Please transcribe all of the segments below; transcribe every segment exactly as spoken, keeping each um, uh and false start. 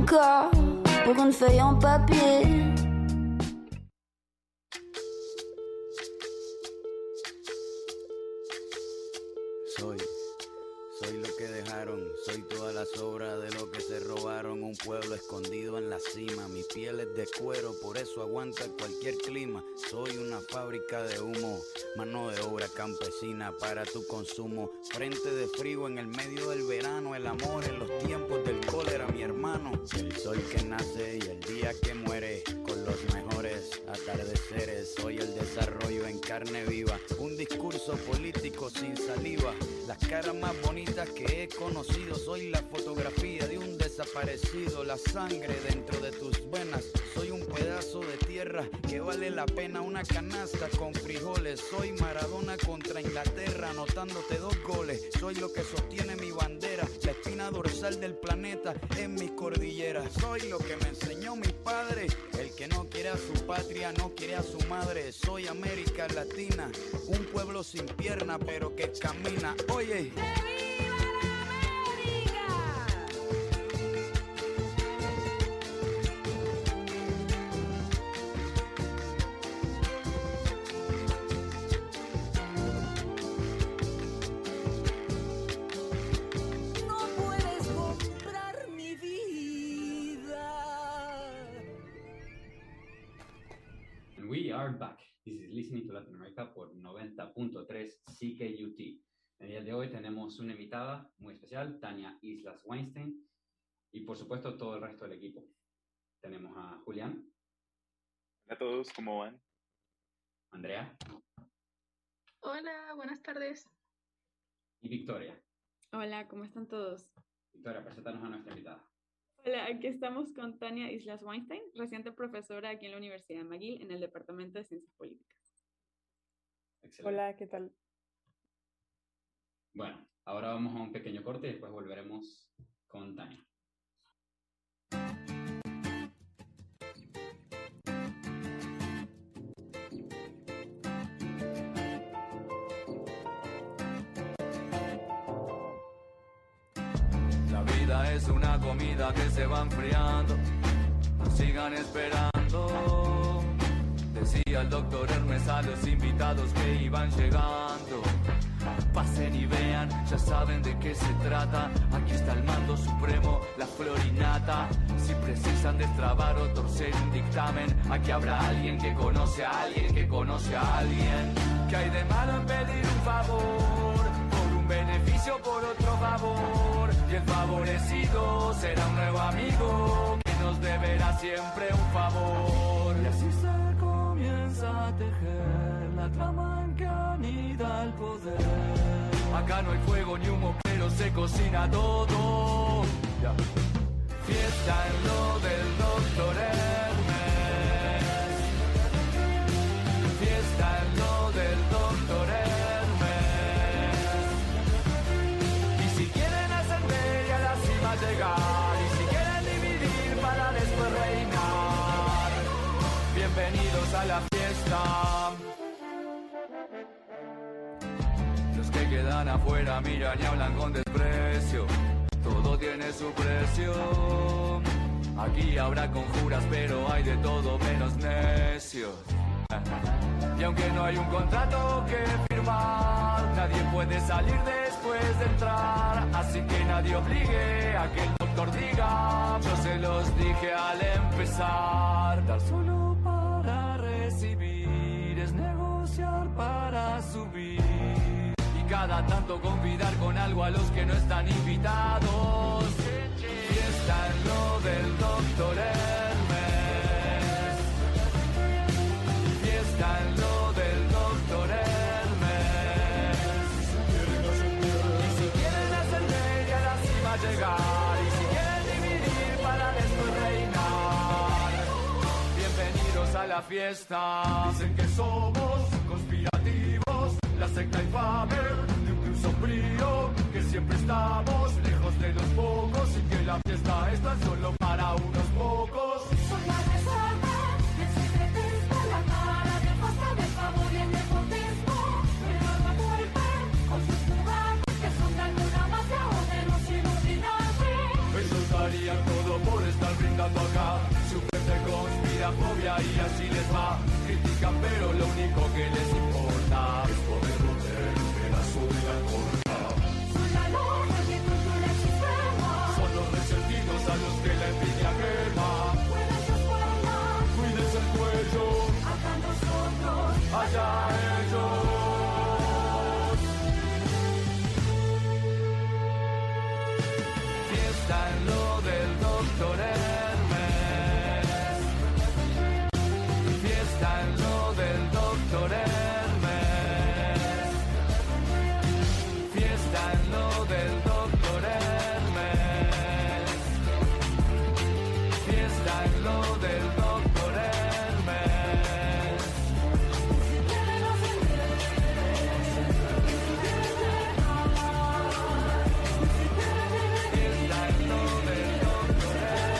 corps pour une feuille en papier. Soy, soy lo que dejaron, soy toda la sobra de lo que se robaron. Un pueblo escondido en la cima, mi piel es de cuero, por eso aguanta cualquier clima. Soy una fábrica de humo, mano de obra campesina para tu consumo. Frente de frío en el medio del verano, el amor en los tiempos del cólera, mi hermano. El sol que nace y el día que muere, con los mejores atardeceres. Soy el desarrollo en carne viva, un discurso político sin saliva. Las caras más bonitas que he conocido, soy la fotografía de un desaparecido. La sangre dentro de tus venas, soy un pedazo de tierra que vale la pena una canasta con frijoles. Soy Maradona contra Inglaterra, anotándote dos goles. Soy lo que sostiene mi bandera, la espina dorsal del planeta en mis cordilleras. Soy lo que me enseñó mi padre, el que no quiere a su patria, no quiere a su madre. Soy América Latina, un pueblo sin pierna pero que camina. Oye, we are back. This is Listening to Latin America por noventa punto tres C K U T. El día de hoy tenemos una invitada muy especial, Tania Islas Weinstein, y por supuesto todo el resto del equipo. Tenemos a Julián. Hola a todos, ¿cómo van? Andrea. Hola, buenas tardes. Y Victoria. Hola, ¿cómo están todos? Victoria, preséntanos a nuestra invitada. Hola, aquí estamos con Tania Islas Weinstein, reciente profesora aquí en la Universidad de McGill en el Departamento de Ciencias Políticas. Excelente. Hola, ¿qué tal? Bueno, ahora vamos a un pequeño corte y después volveremos con Tania. La vida es una comida que se va enfriando, no sigan esperando, decía el doctor Hermes a los invitados que iban llegando. Pasen y vean, ya saben de qué se trata. Aquí está el mando supremo, la florinata. Si precisan destrabar o torcer un dictamen, aquí habrá alguien que conoce a alguien que conoce a alguien. ¿Qué hay de malo en pedir un favor? Por un beneficio, por otro favor. Y el favorecido será un nuevo amigo que nos deberá siempre un favor. Y así se comienza a tejer la trama en que anida el poder. Acá no hay fuego ni humo, pero se cocina todo. Yeah. Fiesta en lo del doctor Hermes. Fiesta en lo del doctor Hermes. Y si quieren ascender y a la cima llegar, y si quieren dividir para después reinar, bienvenidos a la fiesta. Los que quedan afuera miran y hablan con desprecio. Todo tiene su precio. Aquí habrá conjuras, pero hay de todo menos necios. Y aunque no hay un contrato que firmar, nadie puede salir después de entrar. Así que nadie obligue a que el doctor diga: yo se los dije al empezar. Dar solo para recibir es negociar para subir. Cada tanto convidar con algo a los que no están invitados. Fiesta en lo del doctor Hermes. Fiesta en lo del doctor Hermes. Y si quieren ascender y a la cima llegar, y si quieren dividir para después reinar, bienvenidos a la fiesta. Dicen que somos conspirativos, la secta infame de un club sombrío, que siempre estamos lejos de los pocos y que la fiesta es tan solo para unos pocos. Soy la reserva, el secretismo, la cara de pasta del favor y el nepotismo. Pero no vuelve con sus jugadas que son de alguna más de o menos sin olvidarse. Ellos darían todo por estar bien. mandando acá. Su gente conspira fobia y así les va. Critican pero lo único que les importa es poder morder un pedazo de la torta. Son la logia que controla el sistema. Son los resentidos a los que la envidia quema. Cuiden su espalda, Cuídense el cuello, acá nosotros. allá ellos. Fiesta en lo del doctor Hermes. Fiesta en lo del doctor Hermes. Fiesta en lo del doctor Hermes. Fiesta en lo del doctor Hermes. Fiesta en lo del doctor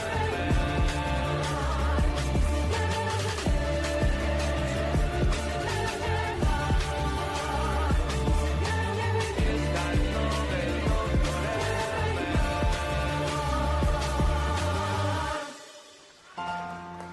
Hermes. Fiesta en lo del doctor Hermes.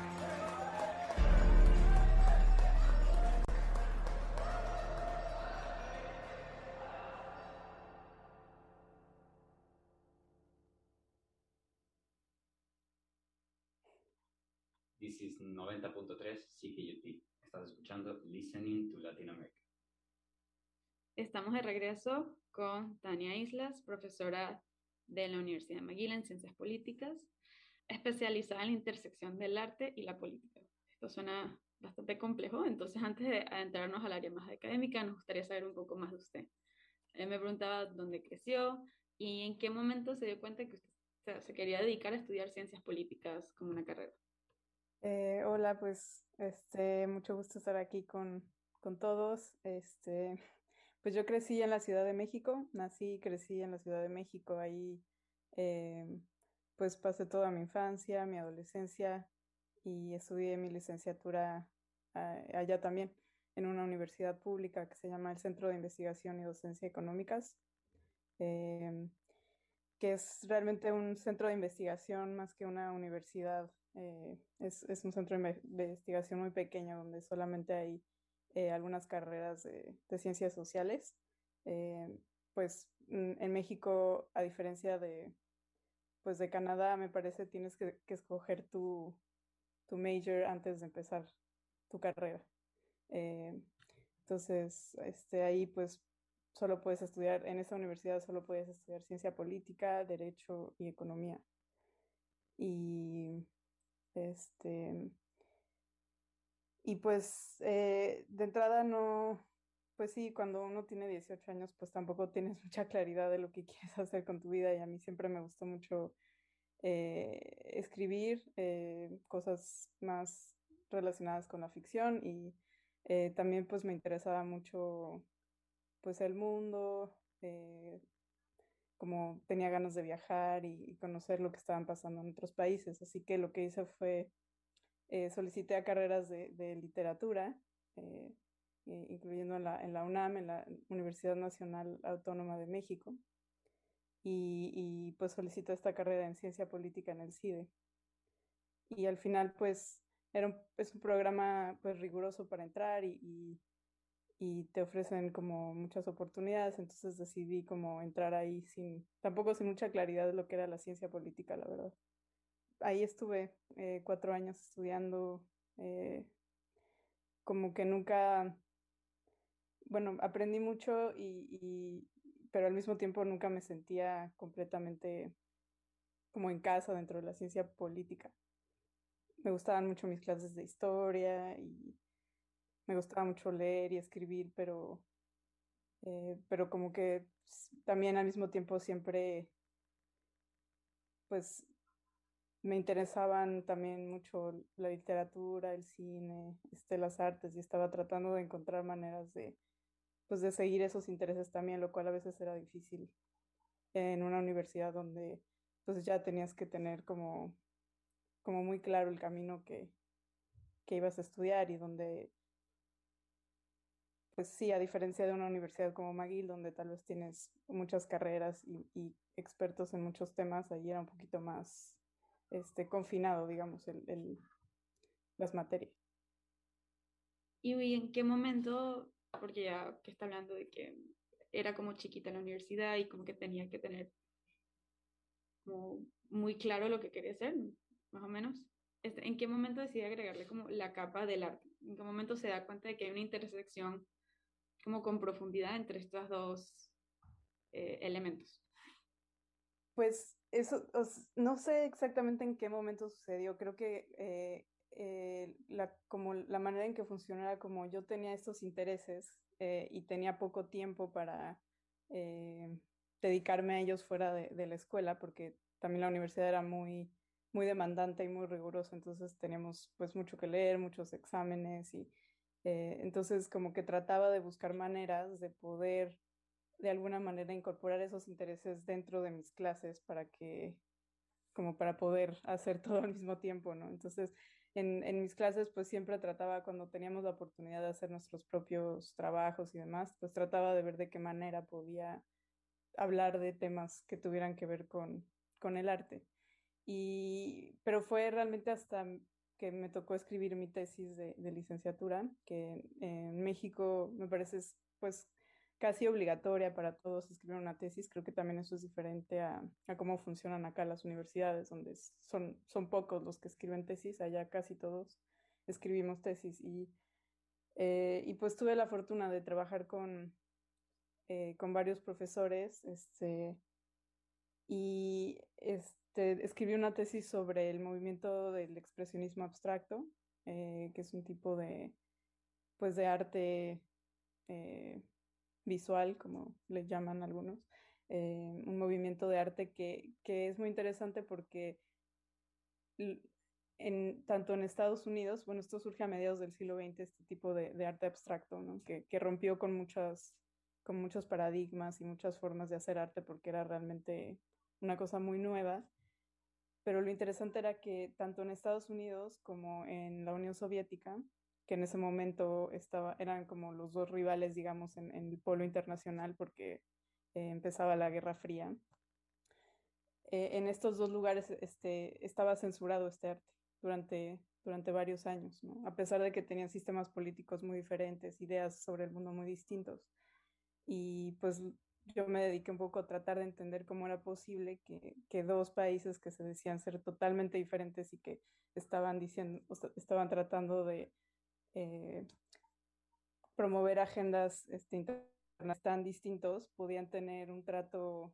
This is noventa punto tres C K U T. Estás escuchando Listening to Latin America. Estamos de regreso con Tania Islas, profesora de la Universidad de McGill en Ciencias Políticas, especializada en la intersección del arte y la política. Esto suena bastante complejo, entonces antes de adentrarnos al área más académica, nos gustaría saber un poco más de usted. Él me preguntaba dónde creció y en qué momento se dio cuenta que usted se, se quería dedicar a estudiar ciencias políticas como una carrera. Eh, hola, pues este, mucho gusto estar aquí con, con todos. Este, pues yo crecí en la Ciudad de México, nací y crecí en la Ciudad de México. Ahí eh, pues pasé toda mi infancia, mi adolescencia y estudié mi licenciatura ah, allá también, en una universidad pública que se llama el Centro de Investigación y Docencia Económicas, eh, que es realmente un centro de investigación más que una universidad. Eh, es, es un centro de inve- investigación muy pequeño donde solamente hay eh, algunas carreras de, de ciencias sociales. Eh, pues mm, en México, a diferencia de, pues de Canadá, me parece tienes que, que escoger tu, tu major antes de empezar tu carrera. Eh, entonces, este, ahí pues solo puedes estudiar, en esa universidad solo puedes estudiar ciencia política, derecho y economía. Y este, y pues eh, de entrada no, pues sí, cuando uno tiene dieciocho años, pues tampoco tienes mucha claridad de lo que quieres hacer con tu vida y a mí siempre me gustó mucho eh, escribir eh, cosas más relacionadas con la ficción y eh, también pues me interesaba mucho pues el mundo, eh, como tenía ganas de viajar y, y conocer lo que estaban pasando en otros países, así que lo que hice fue eh, solicité a carreras de, de literatura, eh, eh, incluyendo en la, en la UNAM, en la Universidad Nacional Autónoma de México, y, y pues solicité esta carrera en ciencia política en el CIDE. Y al final pues era un, es un programa pues riguroso para entrar y, y, y te ofrecen como muchas oportunidades, entonces decidí como entrar ahí sin, tampoco sin mucha claridad de lo que era la ciencia política, la verdad. Ahí estuve eh, cuatro años estudiando, eh, como que nunca, bueno, aprendí mucho, y, y, pero al mismo tiempo nunca me sentía completamente como en casa dentro de la ciencia política. Me gustaban mucho mis clases de historia y me gustaba mucho leer y escribir, pero, eh, pero como que también al mismo tiempo siempre, pues me interesaban también mucho la literatura, el cine, este, las artes, y estaba tratando de encontrar maneras de, pues, de seguir esos intereses también, lo cual a veces era difícil en una universidad donde pues ya tenías que tener como, como muy claro el camino que, que ibas a estudiar y donde, pues sí, a diferencia de una universidad como McGill, donde tal vez tienes muchas carreras y, y expertos en muchos temas, ahí era un poquito más este, confinado, digamos, el, el, las materias. ¿Y en qué momento, porque ya que está hablando de que era como chiquita en la universidad y como que tenía que tener como muy claro lo que quería hacer, más o menos, este, ¿en qué momento decide agregarle como la capa del arte? ¿En qué momento se da cuenta de que hay una intersección como con profundidad entre estos dos eh, elementos? Pues eso, os- no sé exactamente en qué momento sucedió. Creo que eh, eh, la, como la manera en que funcionaba, como yo tenía estos intereses eh, y tenía poco tiempo para eh, dedicarme a ellos fuera de, de la escuela, porque también la universidad era muy, muy demandante y muy rigurosa, entonces teníamos pues mucho que leer, muchos exámenes y eh, entonces como que trataba de buscar maneras de poder de alguna manera incorporar esos intereses dentro de mis clases para que, como para poder hacer todo al mismo tiempo, ¿no? Entonces, en, en mis clases, pues siempre trataba, cuando teníamos la oportunidad de hacer nuestros propios trabajos y demás, pues trataba de ver de qué manera podía hablar de temas que tuvieran que ver con, con el arte. Y, pero fue realmente hasta que me tocó escribir mi tesis de, de licenciatura, que en México me parece es, pues casi obligatoria para todos escribir una tesis. Creo que también eso es diferente a, a cómo funcionan acá las universidades, donde es- son, son pocos los que escriben tesis, allá casi todos escribimos tesis. Y, eh, y pues tuve la fortuna de trabajar con, eh, con varios profesores, este, y este, escribí una tesis sobre el movimiento del expresionismo abstracto, eh, que es un tipo de, pues, de arte eh, visual, como le llaman algunos, eh, un movimiento de arte que, que es muy interesante porque en, tanto en Estados Unidos, bueno, esto surge a mediados del siglo veinte, este tipo de, de arte abstracto, ¿no? que, que rompió con, muchas, con muchos paradigmas y muchas formas de hacer arte porque era realmente una cosa muy nueva. Pero lo interesante era que tanto en Estados Unidos como en la Unión Soviética, que en ese momento estaba, eran como los dos rivales, digamos, en, en el polo internacional porque eh, empezaba la Guerra Fría, eh, en estos dos lugares este, estaba censurado este arte durante, durante varios años, ¿no? A pesar de que tenían sistemas políticos muy diferentes, ideas sobre el mundo muy distintos. Y pues yo me dediqué un poco a tratar de entender cómo era posible que, que dos países que se decían ser totalmente diferentes y que estaban diciendo, o sea, estaban tratando de eh, promover agendas este, internas tan distintos, podían tener un trato,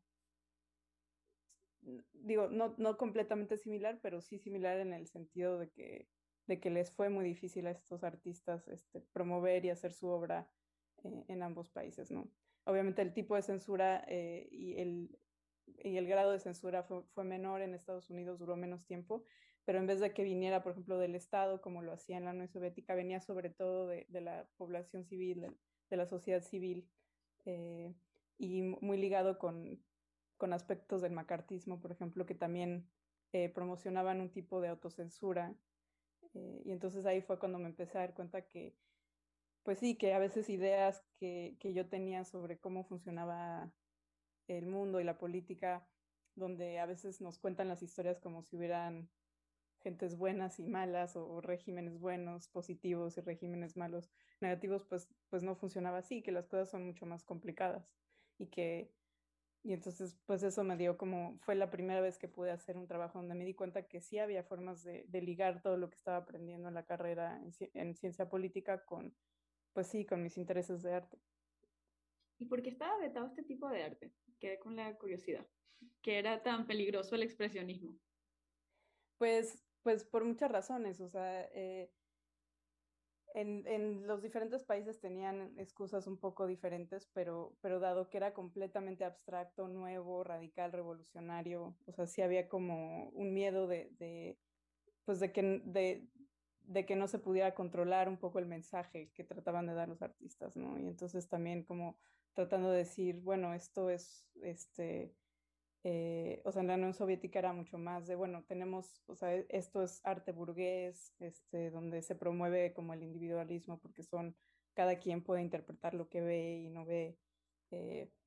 digo, no, no completamente similar, pero sí similar en el sentido de que, de que les fue muy difícil a estos artistas este, promover y hacer su obra eh, en ambos países, ¿no? Obviamente el tipo de censura eh, y, el, y el grado de censura fue, fue menor en Estados Unidos, duró menos tiempo, pero en vez de que viniera, por ejemplo, del Estado, como lo hacía en la Unión Soviética, venía sobre todo de, de la población civil, de, de la sociedad civil, eh, y muy ligado con, con aspectos del macartismo, por ejemplo, que también eh, promocionaban un tipo de autocensura. Eh, y entonces ahí fue cuando me empecé a dar cuenta que, pues sí, que a veces ideas que, que yo tenía sobre cómo funcionaba el mundo y la política, donde a veces nos cuentan las historias como si hubieran gentes buenas y malas o, o regímenes buenos, positivos y regímenes malos, negativos, pues, pues no funcionaba así, que las cosas son mucho más complicadas y que y entonces, pues eso me dio como, fue la primera vez que pude hacer un trabajo donde me di cuenta que sí había formas de, de ligar todo lo que estaba aprendiendo en la carrera en, ci- en ciencia política con, pues sí, con mis intereses de arte. ¿Y por qué estaba vetado este tipo de arte? Quedé con la curiosidad. ¿Que era tan peligroso el expresionismo? Pues, pues por muchas razones, o sea, eh, en, en los diferentes países tenían excusas un poco diferentes, pero, pero dado que era completamente abstracto, nuevo, radical, revolucionario, o sea, sí había como un miedo de, de pues de que, de, de que no se pudiera controlar un poco el mensaje que trataban de dar los artistas, ¿no? Y entonces también como tratando de decir, bueno, esto es, este, eh, o sea, en la Unión Soviética era mucho más de, bueno, tenemos, o sea, esto es arte burgués, este, donde se promueve como el individualismo, porque son, cada quien puede interpretar lo que ve y no ve, eh,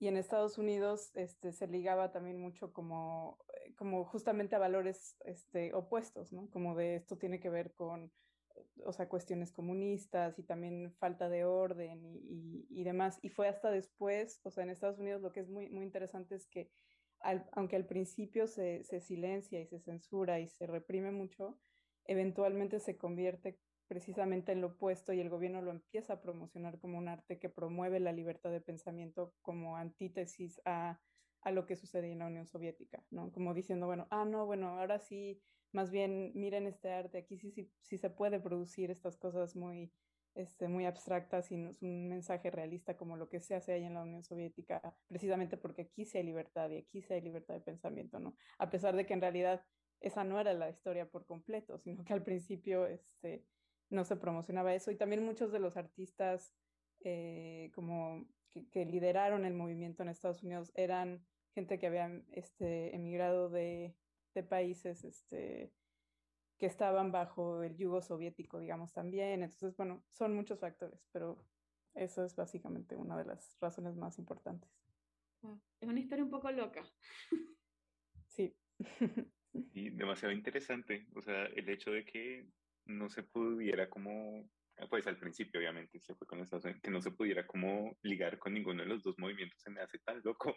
y en Estados Unidos este, se ligaba también mucho como, eh, como justamente a valores este, opuestos, ¿no? Como de esto tiene que ver con, o sea, cuestiones comunistas y también falta de orden y, y, y demás. Y fue hasta después, o sea, en Estados Unidos lo que es muy, muy interesante es que al, aunque al principio se, se silencia y se censura y se reprime mucho, eventualmente se convierte precisamente en lo opuesto y el gobierno lo empieza a promocionar como un arte que promueve la libertad de pensamiento como antítesis a, a lo que sucedía en la Unión Soviética, ¿no? Como diciendo, bueno, ah, no, bueno, ahora sí, más bien miren este arte, aquí sí, sí, sí se puede producir estas cosas muy, este, muy abstractas y no es un mensaje realista como lo que se hace ahí en la Unión Soviética, precisamente porque aquí sí hay libertad y aquí sí hay libertad de pensamiento, ¿no? A pesar de que en realidad esa no era la historia por completo, sino que al principio, este, no se promocionaba eso. Y también muchos de los artistas eh, como que, que, lideraron el movimiento en Estados Unidos eran gente que habían este, emigrado de, de países este, que estaban bajo el yugo soviético, digamos, también. Entonces, bueno, son muchos factores, pero eso es básicamente una de las razones más importantes. Es una historia un poco loca. Sí. Y demasiado interesante, o sea, el hecho de que no se pudiera como, pues al principio obviamente se fue con Estados Unidos, que no se pudiera como ligar con ninguno de los dos movimientos se me hace tan loco.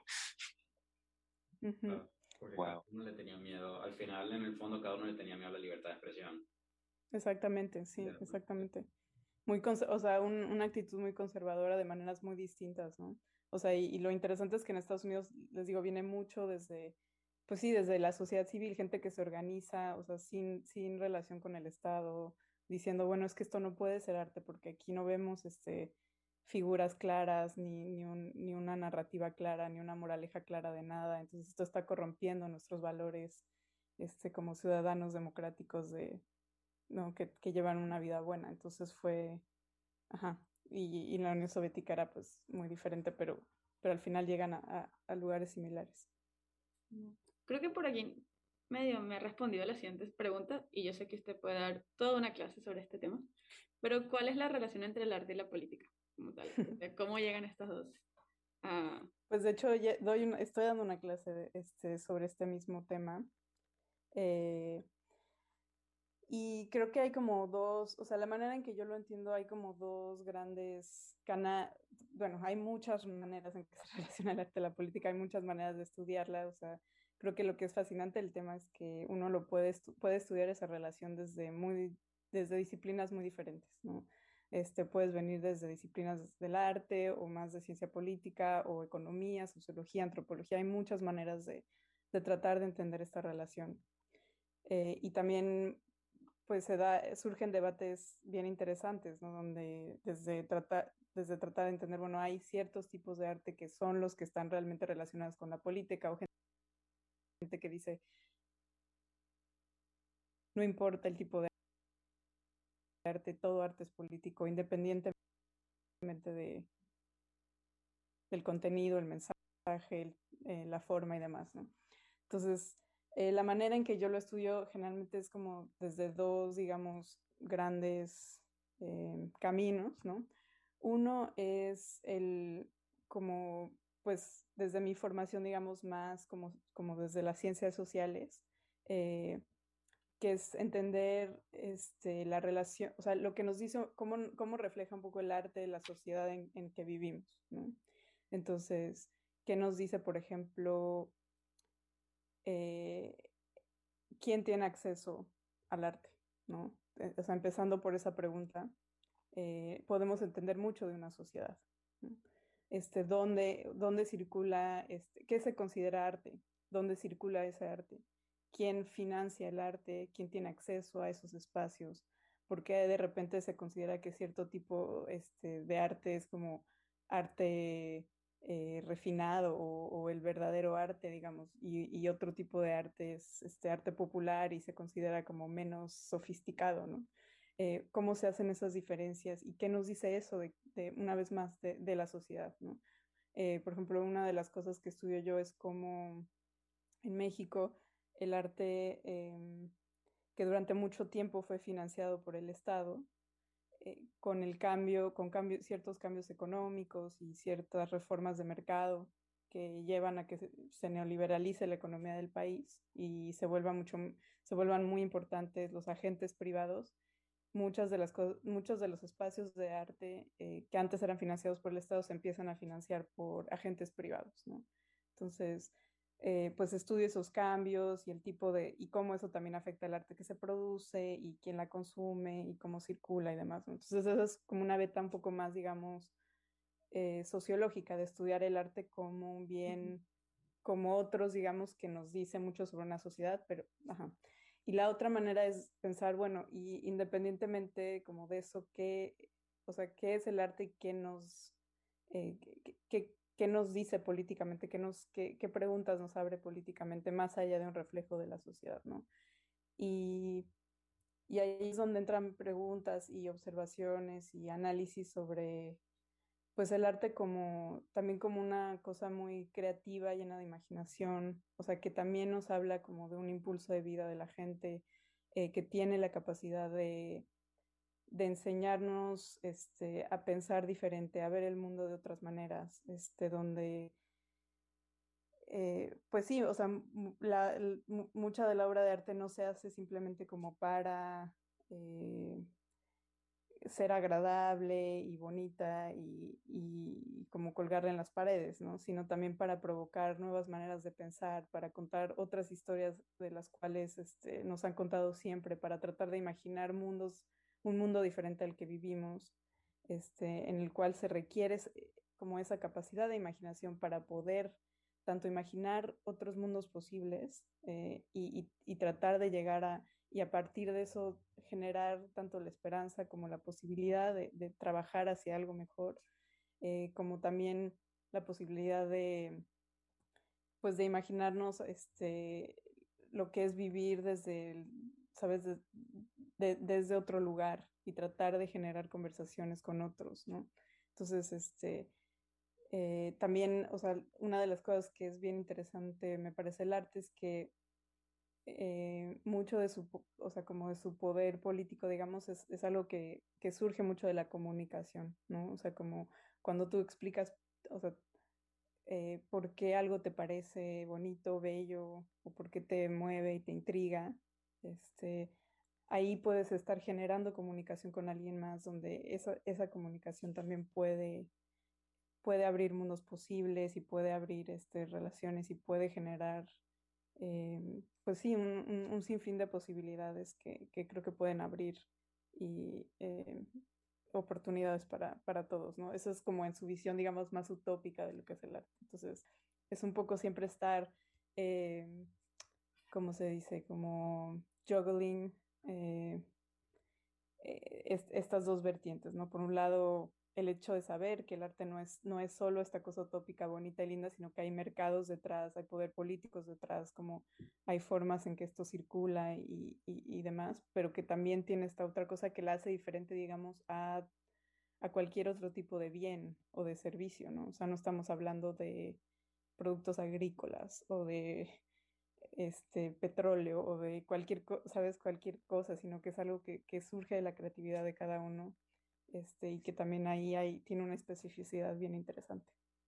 Uh-huh. Ah, porque Wow. cada uno le tenía miedo, al final en el fondo cada uno le tenía miedo a la libertad de expresión. Exactamente, sí, Ya. exactamente. Muy, cons- o sea, un- una actitud muy conservadora de maneras muy distintas, ¿no? O sea, y, y lo interesante es que en Estados Unidos, les digo, viene mucho desde, pues sí, desde la sociedad civil, gente que se organiza, o sea, sin, sin relación con el Estado, diciendo, bueno, es que esto no puede ser arte porque aquí no vemos, este, figuras claras, ni, ni, un- ni una narrativa clara, ni una moraleja clara de nada. Entonces esto está corrompiendo nuestros valores, este, como ciudadanos democráticos de, ¿no? que, que llevan una vida buena. Entonces fue, ajá, y, y la Unión Soviética era pues muy diferente, pero, pero al final llegan a, a, a lugares similares. Creo que por aquí medio me ha respondido a las siguientes preguntas y yo sé que usted puede dar toda una clase sobre este tema, pero ¿cuál es la relación entre el arte y la política como tal? O sea, ¿cómo llegan estas dos a... Pues de hecho ya doy una, estoy dando una clase de, este, sobre este mismo tema. Eh, Y creo que hay como dos, o sea, la manera en que yo lo entiendo, hay como dos grandes canales, bueno, hay muchas maneras en que se relaciona el arte y la política, hay muchas maneras de estudiarla, o sea, creo que lo que es fascinante del tema es que uno lo puede, estu puede estudiar esa relación desde, muy, desde disciplinas muy diferentes, ¿no? Este, puedes venir desde disciplinas del arte o más de ciencia política o economía, sociología, antropología, hay muchas maneras de, de tratar de entender esta relación. Eh, y también pues se da, surgen debates bien interesantes, ¿no? Donde desde tratar, desde tratar de entender, bueno, hay ciertos tipos de arte que son los que están realmente relacionados con la política, o gente que dice, no importa el tipo de arte, todo arte es político, independientemente de, del contenido, el mensaje, el, eh, la forma y demás, ¿no? Entonces, eh, la manera en que yo lo estudio generalmente es como desde dos, digamos, grandes eh, caminos, ¿no? Uno es el, como, pues, desde mi formación, digamos, más como, como desde las ciencias sociales, eh, que es entender este, la relación, o sea, lo que nos dice, cómo, cómo refleja un poco el arte de la sociedad en, en que vivimos, ¿no? Entonces, ¿qué nos dice, por ejemplo, eh, quién tiene acceso al arte, ¿no? O sea, empezando por esa pregunta, eh, podemos entender mucho de una sociedad, ¿no? Este, ¿dónde, dónde circula, este, qué se considera arte? ¿Dónde circula ese arte? ¿Quién financia el arte? ¿Quién tiene acceso a esos espacios? ¿Por qué de repente se considera que cierto tipo este, de arte es como arte eh, refinado o, o, el verdadero arte, digamos, y, y, otro tipo de arte es este arte popular y se considera como menos sofisticado, ¿no? Eh, ¿Cómo se hacen esas diferencias y qué nos dice eso de, de una vez más de, de la sociedad, ¿no? Eh, por ejemplo, una de las cosas que estudio yo es cómo en México el arte eh, que durante mucho tiempo fue financiado por el Estado, eh, con el cambio, con cambio, ciertos cambios económicos y ciertas reformas de mercado, que llevan a que se, se neoliberalice la economía del país y se vuelva mucho, se vuelvan muy importantes los agentes privados, muchas de las muchos de los espacios de arte eh, que antes eran financiados por el Estado se empiezan a financiar por agentes privados, ¿no? Entonces, eh, pues estudio esos cambios y el tipo de, y cómo eso también afecta el arte que se produce y quién la consume y cómo circula y demás, ¿no? Entonces, eso es como una beta un poco más, digamos, eh, sociológica, de estudiar el arte como un bien, como otros, digamos, que nos dice mucho sobre una sociedad, pero, ajá. Y la otra manera es pensar, bueno, y independientemente como de eso, ¿qué, o sea, qué es el arte y qué nos, eh, qué, qué, qué nos dice políticamente, qué, nos, qué, qué preguntas nos abre políticamente, más allá de un reflejo de la sociedad, ¿no? Y, y ahí es donde entran preguntas y observaciones y análisis sobre pues el arte como también como una cosa muy creativa, llena de imaginación, o sea, que también nos habla como de un impulso de vida de la gente, eh, que tiene la capacidad de, de enseñarnos este, a pensar diferente, a ver el mundo de otras maneras, este, donde, eh, pues sí, o sea, m- la, el- mu- mucha de la obra de arte no se hace simplemente como para... eh, ser agradable y bonita y, y como colgarla en las paredes, ¿no? Sino también para provocar nuevas maneras de pensar, para contar otras historias de las cuales este, nos han contado siempre, para tratar de imaginar mundos, un mundo diferente al que vivimos, este, en el cual se requiere como esa capacidad de imaginación para poder tanto imaginar otros mundos posibles eh, y, y, y tratar de llegar a y a partir de eso generar tanto la esperanza como la posibilidad de, de trabajar hacia algo mejor, eh, como también la posibilidad de, pues, de imaginarnos este, lo que es vivir desde, el, ¿sabes?, de, de, desde otro lugar y tratar de generar conversaciones con otros, ¿no? Entonces, este, eh, también, o sea, una de las cosas que es bien interesante, me parece, el arte es que eh, mucho de su, o sea, como de su poder político, digamos, es, es algo que, que surge mucho de la comunicación, ¿no? O sea, como cuando tú explicas, o sea, eh, por qué algo te parece bonito, bello, o por qué te mueve y te intriga, este, ahí puedes estar generando comunicación con alguien más, donde esa, esa comunicación también puede, puede abrir mundos posibles y puede abrir este, relaciones y puede generar eh, pues sí, un, un, un, sinfín de posibilidades que, que, creo que pueden abrir y eh, oportunidades para, para todos, ¿no? Eso es como en su visión, digamos, más utópica de lo que es el arte. Entonces, es un poco siempre estar, eh, ¿cómo se dice? Como juggling eh, eh, est estas dos vertientes, ¿no? Por un lado, el hecho de saber que el arte no es, no es solo esta cosa utópica, bonita y linda, sino que hay mercados detrás, hay poder políticos detrás, como hay formas en que esto circula y, y, y demás, pero que también tiene esta otra cosa que la hace diferente, digamos, a, a cualquier otro tipo de bien o de servicio, ¿no? O sea, no estamos hablando de productos agrícolas o de este petróleo o de cualquier, co- sabes, cualquier cosa, sino que es algo que, que surge de la creatividad de cada uno, este, y que también ahí hay, tiene una especificidad bien interesante.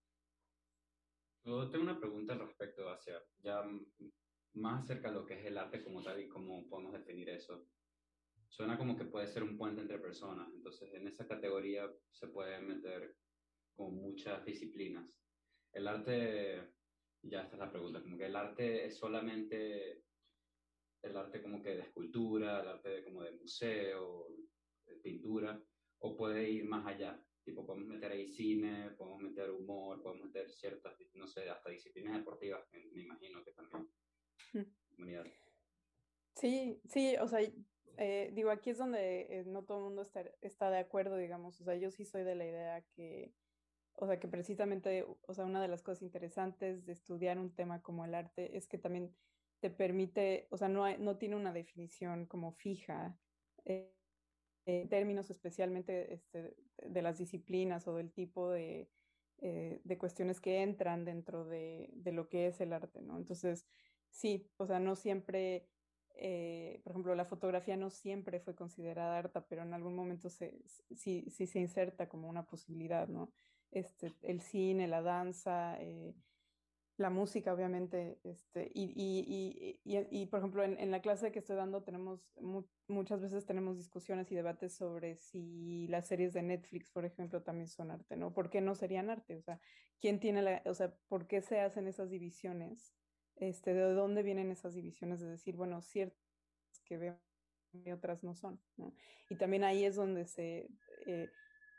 Yo tengo una pregunta al respecto hacia ya m- más acerca de lo que es el arte como tal y cómo podemos definir eso. Suena como que puede ser un puente entre personas, entonces en esa categoría se puede meter como muchas disciplinas. El arte, ya esta es la pregunta, como que el arte es solamente el arte como que de escultura, el arte de, como de museo, de pintura, o puede ir más allá. Tipo, podemos meter ahí cine, podemos meter humor, podemos meter ciertas, no sé, hasta disciplinas deportivas, me, me imagino que también. Comunidad. Sí, sí, o sea, eh, digo, aquí es donde eh, no todo el mundo está, está de acuerdo, digamos, o sea, yo sí soy de la idea que, o sea, que precisamente, o sea, una de las cosas interesantes de estudiar un tema como el arte es que también te permite, o sea, no, hay- no tiene una definición como fija, eh, en términos especialmente este, de las disciplinas o del tipo de, eh, de cuestiones que entran dentro de, de lo que es el arte, ¿no? Entonces, sí, o sea, no siempre, eh, por ejemplo, la fotografía no siempre fue considerada arte, pero en algún momento se, sí, sí se inserta como una posibilidad, ¿no? Este, el cine, la danza, eh, la música, obviamente, este, y, y, y, y, y, por ejemplo, en, en la clase que estoy dando tenemos, mu muchas veces tenemos discusiones y debates sobre si las series de Netflix, por ejemplo, también son arte, ¿no? ¿Por qué no serían arte? O sea, ¿quién tiene la, o sea, por qué se hacen esas divisiones? Este, ¿de dónde vienen esas divisiones? De decir, bueno, ciertas que veo y otras no son, ¿no? Y también ahí es donde se... Eh,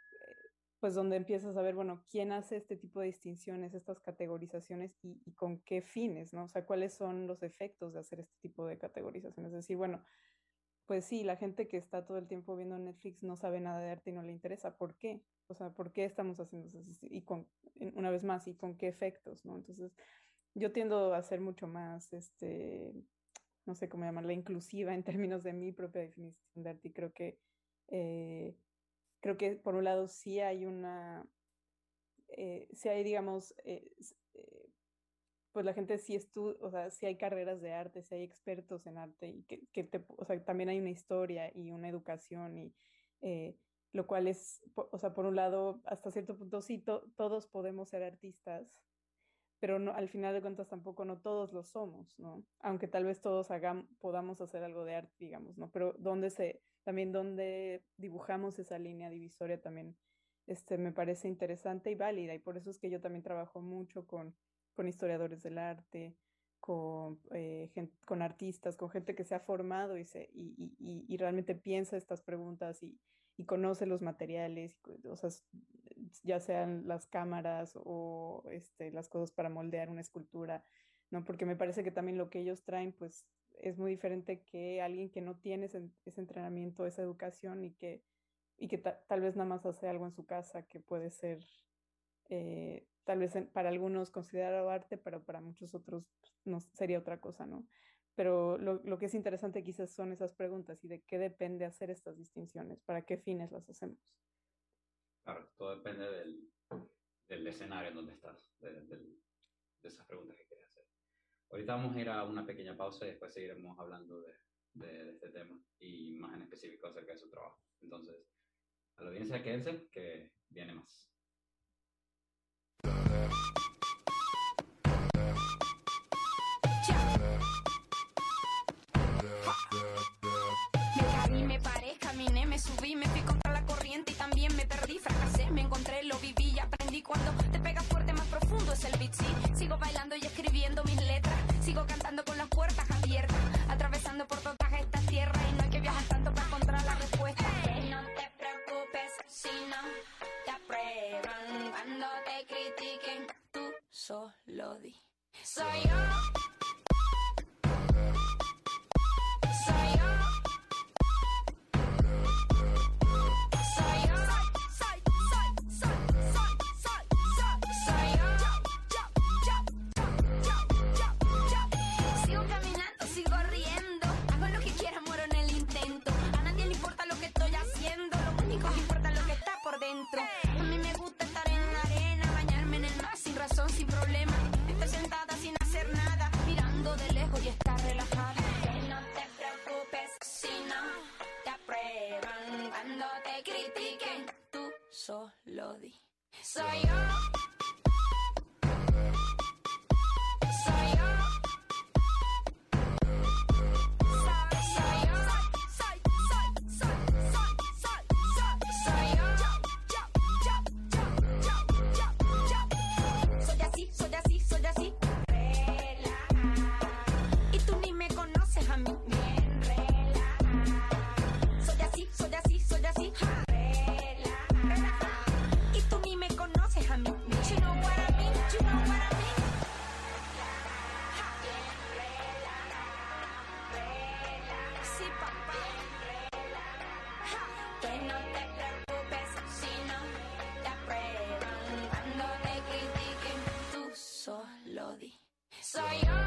pues donde empiezas a ver, bueno, quién hace este tipo de distinciones, estas categorizaciones y, y con qué fines, ¿no? O sea, cuáles son los efectos de hacer este tipo de categorizaciones. Es decir, bueno, pues sí, la gente que está todo el tiempo viendo Netflix no sabe nada de arte y no le interesa. ¿Por qué? O sea, ¿por qué estamos haciendo eso? Y con, una vez más, ¿y con qué efectos, no? Entonces, yo tiendo a ser mucho más, este, no sé cómo llamarla, inclusiva en términos de mi propia definición de arte y creo que... Eh, Creo que por un lado sí hay una, eh, sí hay, digamos, eh, eh, pues la gente sí estudia, o sea, sí hay carreras de arte, sí hay expertos en arte, y que, que te, o sea, también hay una historia y una educación, y eh, lo cual es, o sea, por un lado, hasta cierto punto sí, to, todos podemos ser artistas, pero no, al final de cuentas tampoco no todos lo somos, ¿no? Aunque tal vez todos hagamos, podamos hacer algo de arte, digamos, ¿no? Pero dónde se... también donde dibujamos esa línea divisoria también este, me parece interesante y válida, y por eso es que yo también trabajo mucho con, con historiadores del arte, con, eh, gente, con artistas, con gente que se ha formado y, se, y, y, y realmente piensa estas preguntas y, y conoce los materiales, o sea, ya sean las cámaras o este, las cosas para moldear una escultura, ¿no? Porque me parece que también lo que ellos traen, pues, es muy diferente que alguien que no tiene ese, ese entrenamiento, esa educación y que, y que ta tal vez nada más hace algo en su casa que puede ser, eh, tal vez en, para algunos considerado arte, pero para muchos otros pues, no, sería otra cosa, ¿no? Pero lo, lo que es interesante quizás son esas preguntas y de qué depende hacer estas distinciones, para qué fines las hacemos. Claro, todo depende del, del escenario en donde estás, de, de, de esas preguntas que quieres hacer. Ahorita vamos a ir a una pequeña pausa y después seguiremos hablando de, de, de este tema y más en específico acerca de su trabajo. Entonces, a la audiencia quédense, que viene más. Me caí, me paré, caminé, me subí, me fui contra la corriente y también me perdí, fracasé, me encontré, lo viví y aprendí. Cuando te pega fuerte, más profundo es el beat, sí. Sigo bailando y escribiendo mis letras, sigo cantando con las puertas abiertas, atravesando por todas estas tierras y no hay que viajar tanto para encontrar la respuesta. Hey, no te preocupes si no te aprueban, cuando te critiquen, tú solo di. Soy yo. A mí me gusta estar en la arena, bañarme en el mar sin razón, sin problema, estar sentada sin hacer nada, mirando de lejos y estar relajada. Que no te preocupes si no te aprueban, cuando te critiquen, tú solo di. Soy yo. Soy yo.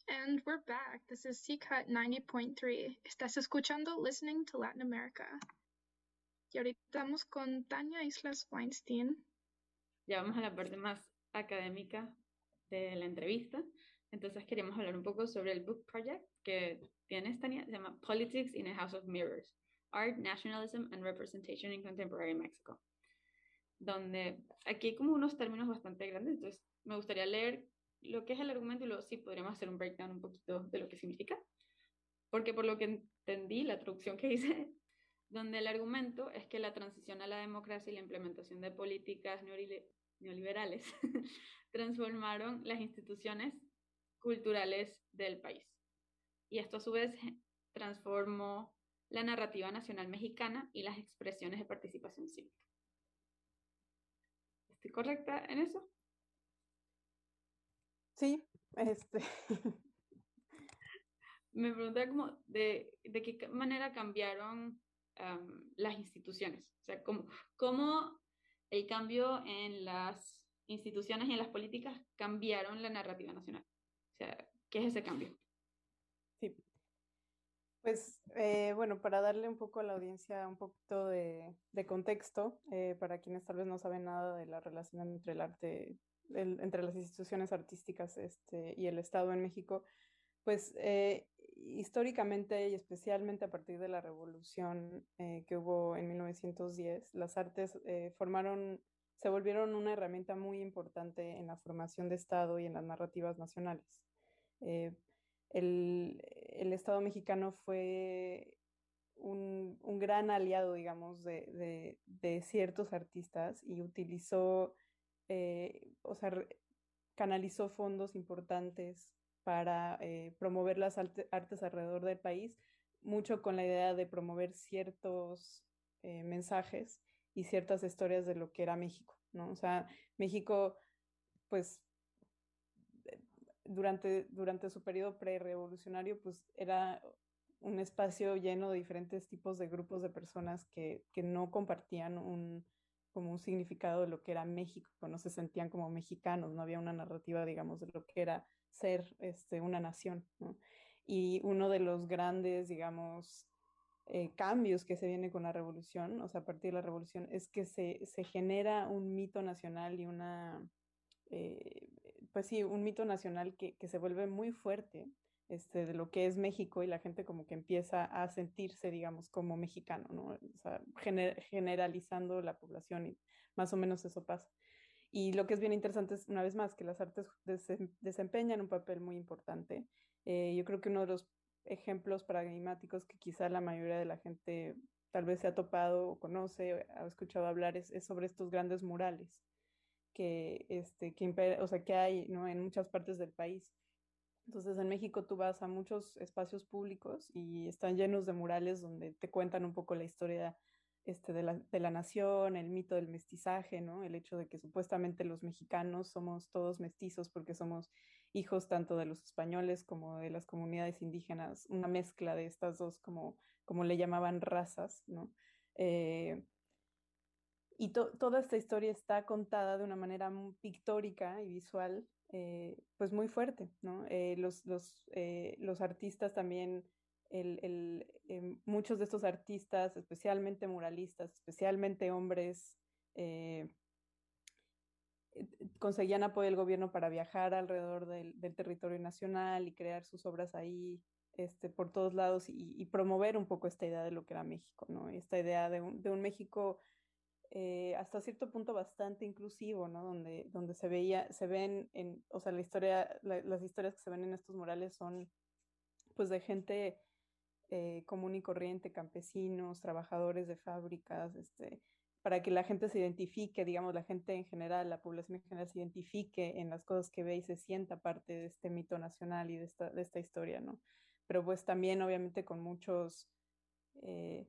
And we're back. This is C CUT ninety point three. Estás escuchando Listening to Latin America. Y ahorita estamos con Tania Islas Weinstein. Ya vamos a la parte más académica de la entrevista. Entonces queríamos hablar un poco sobre el book project que tienes, Tania. Se llama Politics in a House of Mirrors: Art, Nationalism and Representation in Contemporary Mexico. Donde aquí hay como unos términos bastante grandes, entonces me gustaría leer lo que es el argumento y luego sí podríamos hacer un breakdown un poquito de lo que significa. Porque por lo que entendí, la traducción que hice, donde el argumento es que la transición a la democracia y la implementación de políticas neoliberales transformaron las instituciones culturales del país. Y esto a su vez transformó la narrativa nacional mexicana y las expresiones de participación cívica. ¿Estoy correcta en eso? Sí, este... Me preguntaba como de, de qué manera cambiaron um, las instituciones. O sea, cómo, cómo el cambio en las instituciones y en las políticas cambiaron la narrativa nacional. O sea, ¿qué es ese cambio? Sí. Pues, eh, bueno, para darle un poco a la audiencia un poquito de, de contexto, eh, para quienes tal vez no saben nada de la relación entre el arte, el, entre las instituciones artísticas este, y el Estado en México, pues eh, históricamente y especialmente a partir de la revolución eh, que hubo en mil novecientos diez, las artes eh, formaron, se volvieron una herramienta muy importante en la formación de Estado y en las narrativas nacionales. Eh, el, el Estado mexicano fue un, un gran aliado, digamos, de, de, de ciertos artistas y utilizó, eh, o sea, canalizó fondos importantes para eh, promover las arte, artes alrededor del país, mucho con la idea de promover ciertos eh, mensajes y ciertas historias de lo que era México, ¿no? O sea, México, pues, durante, durante su periodo prerevolucionario, pues, era un espacio lleno de diferentes tipos de grupos de personas que, que no compartían un, como un significado de lo que era México, no se sentían como mexicanos, no había una narrativa, digamos, de lo que era ser este, una nación, ¿no? Y uno de los grandes, digamos, eh, cambios que se viene con la revolución, o sea, a partir de la revolución, es que se, se genera un mito nacional y una, eh, pues sí, un mito nacional que, que se vuelve muy fuerte, este, de lo que es México, y la gente como que empieza a sentirse, digamos, como mexicano, ¿no? O sea, gener generalizando la población, y más o menos eso pasa. Y lo que es bien interesante es, una vez más, que las artes desem desempeñan un papel muy importante. Eh, yo creo que uno de los ejemplos paradigmáticos que quizá la mayoría de la gente tal vez se ha topado o conoce, ha escuchado hablar, es, es sobre estos grandes murales que, este, que, o sea, que hay, ¿no?, en muchas partes del país. Entonces, en México tú vas a muchos espacios públicos y están llenos de murales donde te cuentan un poco la historia este, de, la, de la nación, el mito del mestizaje, ¿no? El hecho de que supuestamente los mexicanos somos todos mestizos porque somos hijos tanto de los españoles como de las comunidades indígenas, una mezcla de estas dos, como, como le llamaban, razas, ¿no? Eh, y to toda esta historia está contada de una manera muy pictórica y visual, eh, pues muy fuerte, ¿no? Eh, los, los, eh, los artistas también, el, el, eh, muchos de estos artistas, especialmente muralistas, especialmente hombres, eh, conseguían apoyo del gobierno para viajar alrededor del, del territorio nacional y crear sus obras ahí, este, por todos lados, y, y promover un poco esta idea de lo que era México, ¿no? Esta idea de un, de un México Eh, hasta cierto punto bastante inclusivo, ¿no? Donde, donde se veía, se ven en, o sea, la historia, la, las historias que se ven en estos murales son pues de gente eh, común y corriente, campesinos, trabajadores de fábricas, este, para que la gente se identifique, digamos, la gente en general, la población en general se identifique en las cosas que ve y se sienta parte de este mito nacional y de esta, de esta historia, ¿no? Pero pues también obviamente con muchos... Eh,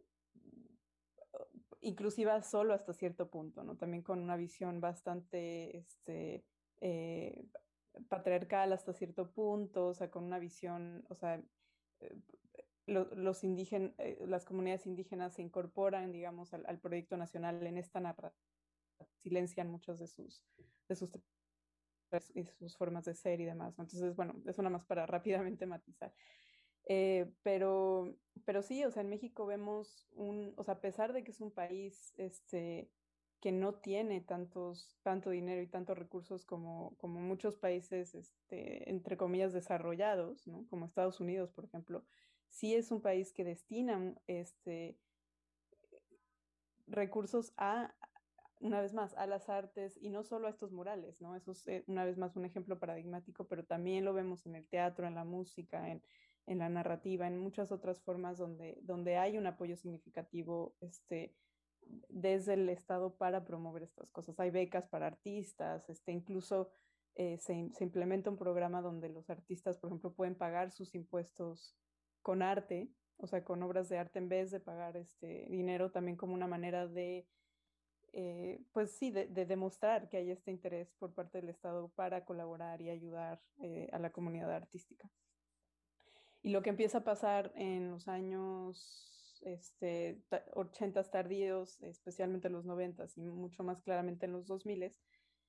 inclusiva solo hasta cierto punto, ¿no? También con una visión bastante este, eh, patriarcal hasta cierto punto, o sea, con una visión, o sea, eh, lo, los indígenas, eh, las comunidades indígenas se incorporan, digamos, al, al proyecto nacional en esta narrativa, silencian muchos de sus, de sus y sus formas de ser y demás, ¿no? Entonces, bueno, eso nada más para rápidamente matizar. Eh, pero, pero sí, o sea, en México vemos un, o sea, a pesar de que es un país este, que no tiene tantos, tanto dinero y tantos recursos como, como muchos países, este, entre comillas, desarrollados, ¿no? Como Estados Unidos, por ejemplo, sí es un país que destina este, recursos a, una vez más, a las artes y no solo a estos murales, ¿no? Eso es, eh, una vez más, un ejemplo paradigmático, pero también lo vemos en el teatro, en la música, en, en la narrativa, en muchas otras formas donde, donde hay un apoyo significativo este, desde el Estado para promover estas cosas. Hay becas para artistas, este, incluso eh, se, se implementa un programa donde los artistas, por ejemplo, pueden pagar sus impuestos con arte, o sea, con obras de arte en vez de pagar este dinero, también como una manera de, eh, pues sí, de, de, demostrar que hay este interés por parte del Estado para colaborar y ayudar eh, a la comunidad artística. Y lo que empieza a pasar en los años este, ochentas tardíos, especialmente en los noventas y mucho más claramente en los dos miles,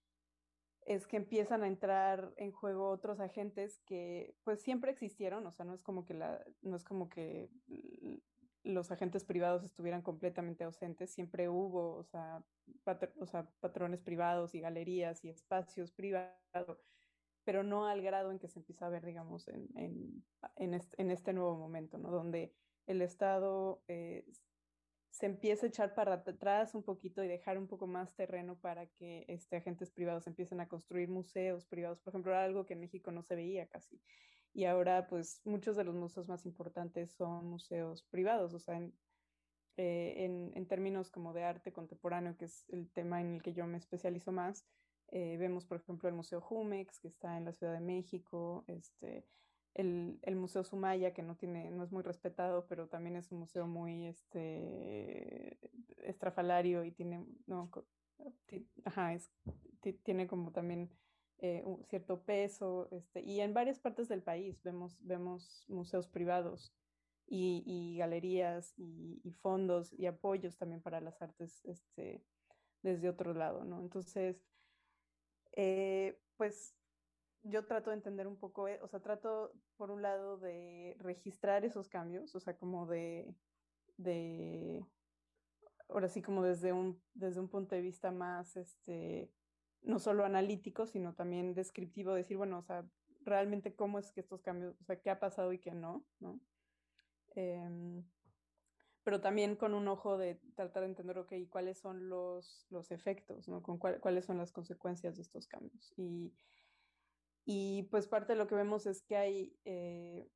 es que empiezan a entrar en juego otros agentes que pues siempre existieron, o sea, no es como que, la, no es como que los agentes privados estuvieran completamente ausentes, siempre hubo, o sea, patr o sea, patrones privados y galerías y espacios privados, pero no al grado en que se empieza a ver, digamos, en, en, en, este, en este nuevo momento, ¿no? Donde el Estado eh, se empieza a echar para atrás un poquito y dejar un poco más terreno para que este, agentes privados empiecen a construir museos privados. Por ejemplo, era algo que en México no se veía casi. Y ahora, pues, muchos de los museos más importantes son museos privados, o sea, en, eh, en, en términos como de arte contemporáneo, que es el tema en el que yo me especializo más, eh, vemos, por ejemplo, el Museo Jumex, que está en la Ciudad de México, este, el, el Museo Sumaya, que no, tiene, no es muy respetado, pero también es un museo muy este, estrafalario y tiene, no, ajá, es, tiene como también eh, un cierto peso, este, y en varias partes del país vemos, vemos museos privados y, y galerías y, y, fondos y apoyos también para las artes este, desde otro lado, ¿no? Entonces, eh, pues yo trato de entender un poco, eh, o sea, trato por un lado de registrar esos cambios, o sea, como de, de ahora sí como desde un, desde un punto de vista más, este, no solo analítico, sino también descriptivo, decir, bueno, o sea, realmente cómo es que estos cambios, o sea, qué ha pasado y qué no, ¿no? Eh, pero también con un ojo de tratar de entender, ok, cuáles son los, los efectos, ¿no? Con cuál, cuáles son las consecuencias de estos cambios. Y, y pues parte de lo que vemos es que hay, eh,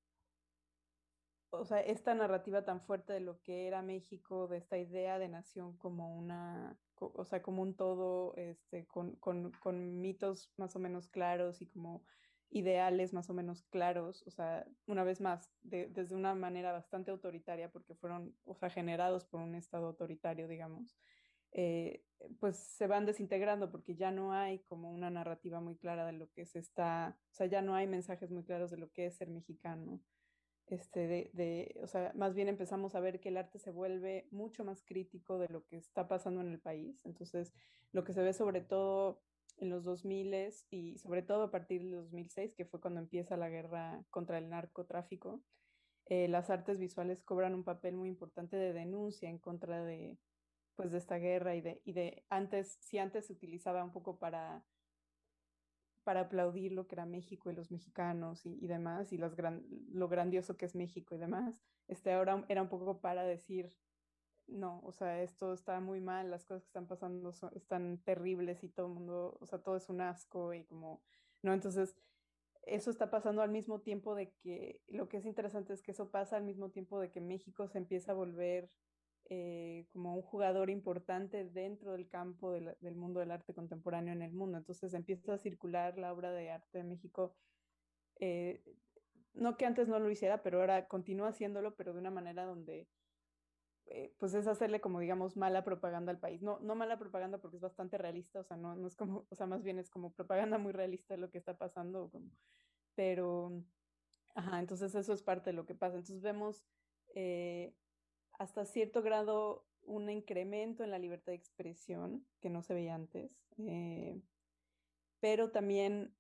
o sea, esta narrativa tan fuerte de lo que era México, de esta idea de nación como una, o sea, como un todo, este, con, con, con mitos más o menos claros y como ideales más o menos claros, o sea, una vez más, de, desde una manera bastante autoritaria, porque fueron, o sea, generados por un Estado autoritario, digamos, eh, pues se van desintegrando porque ya no hay como una narrativa muy clara de lo que se está, o sea, ya no hay mensajes muy claros de lo que es ser mexicano. Este, de, de, o sea, más bien empezamos a ver que el arte se vuelve mucho más crítico de lo que está pasando en el país. Entonces, lo que se ve sobre todo en los dos mil y sobre todo a partir del dos mil seis, que fue cuando empieza la guerra contra el narcotráfico, eh, las artes visuales cobran un papel muy importante de denuncia en contra de, pues, de esta guerra y de, y de antes, si antes se utilizaba un poco para para aplaudir lo que era México y los mexicanos y, y demás, y los gran, lo grandioso que es México y demás, este, ahora era un poco para decir, no, o sea, esto está muy mal, las cosas que están pasando son, están terribles y todo el mundo, o sea, todo es un asco y como, ¿no? Entonces, eso está pasando al mismo tiempo de que, lo que es interesante es que eso pasa al mismo tiempo de que México se empieza a volver eh, como un jugador importante dentro del campo de la, del mundo del arte contemporáneo en el mundo. Entonces empieza a circular la obra de arte de México, eh, no que antes no lo hiciera, pero ahora continúa haciéndolo, pero de una manera donde eh, pues es hacerle como digamos mala propaganda al país. No, no mala propaganda porque es bastante realista, o sea, no, no es como, o sea, más bien es como propaganda muy realista de lo que está pasando, como, pero, ajá, entonces eso es parte de lo que pasa. Entonces vemos eh, hasta cierto grado un incremento en la libertad de expresión que no se veía antes. Eh, pero también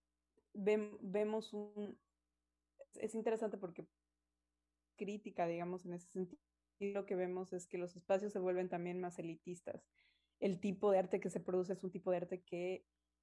ve, vemos un, es interesante porque crítica, digamos, en ese sentido, lo que vemos es que los espacios se vuelven también más elitistas. El tipo de arte que se produce es un tipo de arte que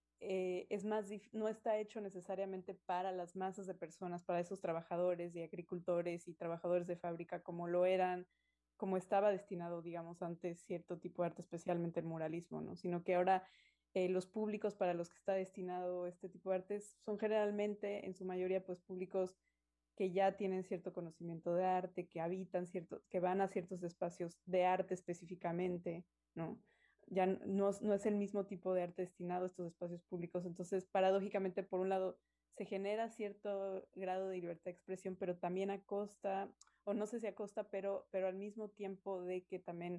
eh, es más, no está hecho necesariamente para las masas de personas, para esos trabajadores y agricultores y trabajadores de fábrica como lo eran, como estaba destinado, digamos, antes cierto tipo de arte, especialmente el muralismo, ¿no? Sino que ahora eh, los públicos para los que está destinado este tipo de artes son generalmente, en su mayoría, pues públicos que ya tienen cierto conocimiento de arte, que habitan cierto, que van a ciertos espacios de arte específicamente, ¿no? Ya no, no es el mismo tipo de arte destinado a estos espacios públicos. Entonces, paradójicamente, por un lado, se genera cierto grado de libertad de expresión, pero también a costa, o no sé si a costa, pero, pero al mismo tiempo de que también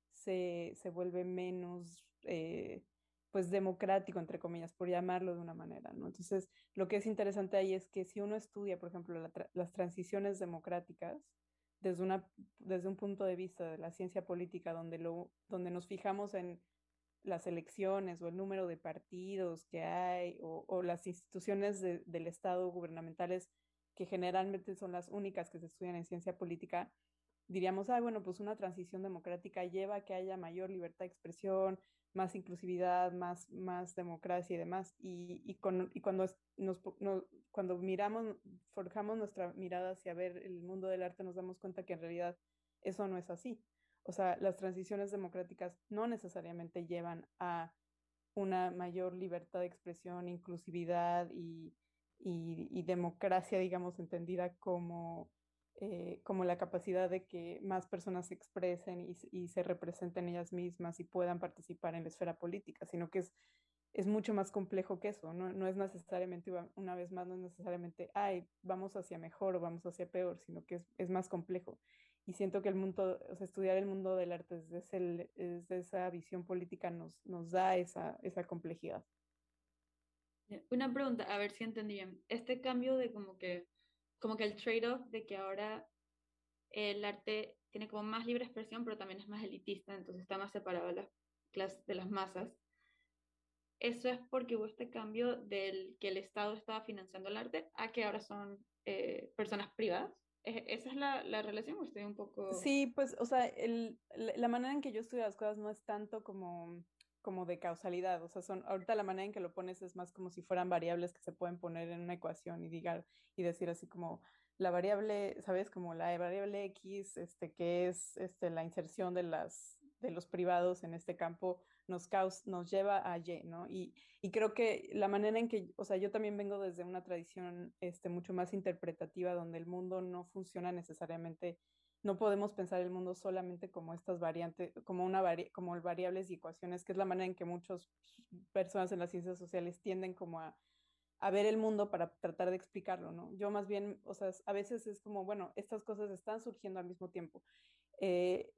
se, se vuelve menos, eh, pues, democrático, entre comillas, por llamarlo de una manera, ¿no? Entonces, lo que es interesante ahí es que si uno estudia, por ejemplo, la tra las transiciones democráticas, desde, una, desde un punto de vista de la ciencia política, donde, lo, donde nos fijamos en las elecciones o el número de partidos que hay o, o las instituciones de, del Estado gubernamentales, que generalmente son las únicas que se estudian en ciencia política, diríamos, ah, bueno, pues una transición democrática lleva a que haya mayor libertad de expresión, más inclusividad, más, más democracia y demás. Y, y, con, y cuando, nos, no, cuando miramos, forjamos nuestra mirada hacia ver el mundo del arte, nos damos cuenta que en realidad eso no es así. O sea, las transiciones democráticas no necesariamente llevan a una mayor libertad de expresión, inclusividad y, y, y democracia, digamos, entendida como eh, como la capacidad de que más personas se expresen y, y, se representen ellas mismas y puedan participar en la esfera política, sino que es, es mucho más complejo que eso, no, no es necesariamente, una vez más, no es necesariamente, ay, vamos hacia mejor o vamos hacia peor, sino que es, es más complejo. Y siento que el mundo, o sea, estudiar el mundo del arte desde, el, desde esa visión política nos, nos da esa, esa complejidad. Una pregunta, a ver si entendí bien. Este cambio de como que como que el trade-off de que ahora el arte tiene como más libre expresión, pero también es más elitista, entonces está más separado de las, de las masas. Eso es porque hubo este cambio del que el Estado estaba financiando el arte a que ahora son eh, personas privadas. ¿Esa es la, la relación o estoy un poco...? Sí, pues, o sea, el, la manera en que yo estudio las cosas no es tanto como como de causalidad, o sea, son, ahorita la manera en que lo pones es más como si fueran variables que se pueden poner en una ecuación y digar, y decir así como la variable, ¿sabes? Como la variable X, este, que es este, la inserción de las de los privados en este campo nos causa, nos lleva a Y, ¿no? Y, y creo que la manera en que, o sea, yo también vengo desde una tradición este, mucho más interpretativa, donde el mundo no funciona necesariamente, no podemos pensar el mundo solamente como estas variantes, como, una vari como variables y ecuaciones, que es la manera en que muchas personas en las ciencias sociales tienden como a, a ver el mundo para tratar de explicarlo, ¿no? Yo más bien, o sea, a veces es como, bueno, estas cosas están surgiendo al mismo tiempo. Eh,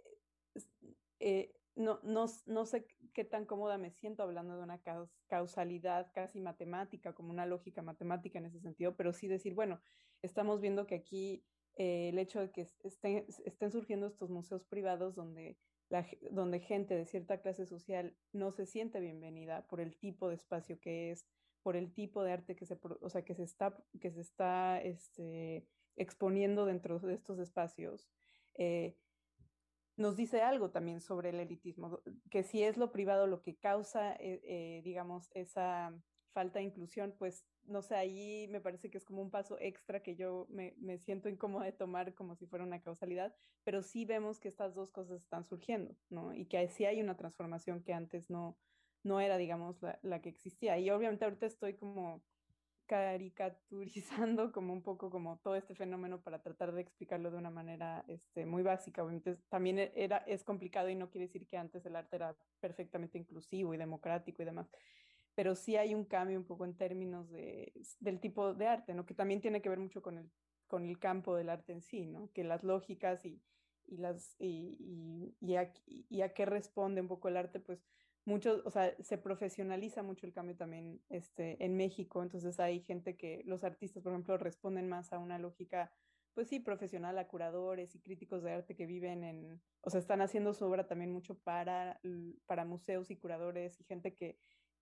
eh, no, no, no sé qué tan cómoda me siento hablando de una caus causalidad casi matemática, como una lógica matemática en ese sentido, pero sí decir, bueno, estamos viendo que aquí eh, el hecho de que estén, estén surgiendo estos museos privados donde, la, donde gente de cierta clase social no se siente bienvenida por el tipo de espacio que es, por el tipo de arte que se, o sea, que se está, que se está este, exponiendo dentro de estos espacios, eh, nos dice algo también sobre el elitismo, que si es lo privado lo que causa, eh, eh, digamos, esa falta de inclusión, pues no sé, ahí me parece que es como un paso extra que yo me, me siento incómoda de tomar como si fuera una causalidad, pero sí vemos que estas dos cosas están surgiendo, ¿no? Y que sí hay una transformación que antes no, no era, digamos, la, la que existía. Y obviamente ahorita estoy como caricaturizando como un poco como todo este fenómeno para tratar de explicarlo de una manera este, muy básica. Obviamente también era, es complicado y no quiere decir que antes el arte era perfectamente inclusivo y democrático y demás, pero sí hay un cambio un poco en términos de, del tipo de arte, ¿no? Que también tiene que ver mucho con el, con el campo del arte en sí, ¿no? Que las lógicas y, y, las, y, y, y, a, y a qué responde un poco el arte, pues mucho, o sea, se profesionaliza mucho el cambio también este, en México, entonces hay gente que, los artistas, por ejemplo, responden más a una lógica, pues sí, profesional, a curadores y críticos de arte que viven en, o sea, están haciendo su obra también mucho para, para museos y curadores y gente que,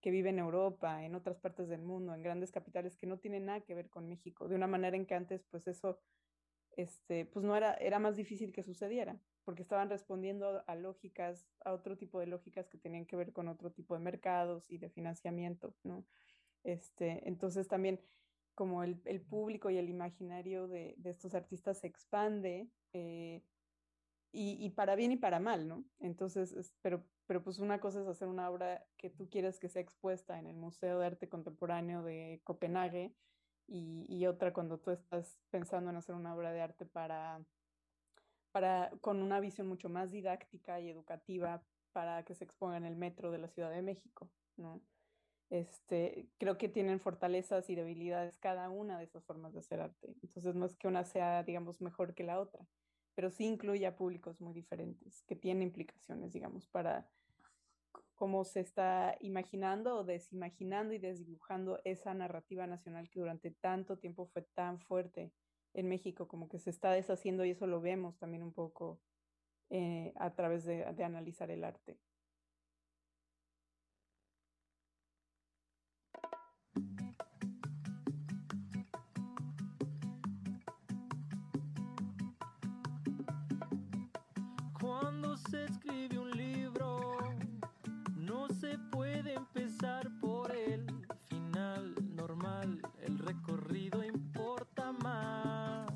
que vive en Europa, en otras partes del mundo, en grandes capitales que no tienen nada que ver con México, de una manera en que antes pues eso este, pues no era, era más difícil que sucediera, porque estaban respondiendo a lógicas, a otro tipo de lógicas que tenían que ver con otro tipo de mercados y de financiamiento, ¿no? Este, entonces también como el, el público y el imaginario de, de estos artistas se expande, eh, y, y para bien y para mal, ¿no? Entonces, es, pero, pero pues una cosa es hacer una obra que tú quieres que sea expuesta en el Museo de Arte Contemporáneo de Copenhague y, y otra cuando tú estás pensando en hacer una obra de arte para, para, con una visión mucho más didáctica y educativa para que se exponga en el metro de la Ciudad de México, ¿no? Este, creo que tienen fortalezas y debilidades cada una de esas formas de hacer arte. Entonces no es que una sea, digamos, mejor que la otra, pero sí incluye a públicos muy diferentes, que tienen implicaciones, digamos, para cómo se está imaginando o desimaginando y desdibujando esa narrativa nacional que durante tanto tiempo fue tan fuerte en México, como que se está deshaciendo y eso lo vemos también un poco eh, a través de, de analizar el arte. Cuando se escribe un libro, no se puede empezar por el final normal, el recorrido importa más.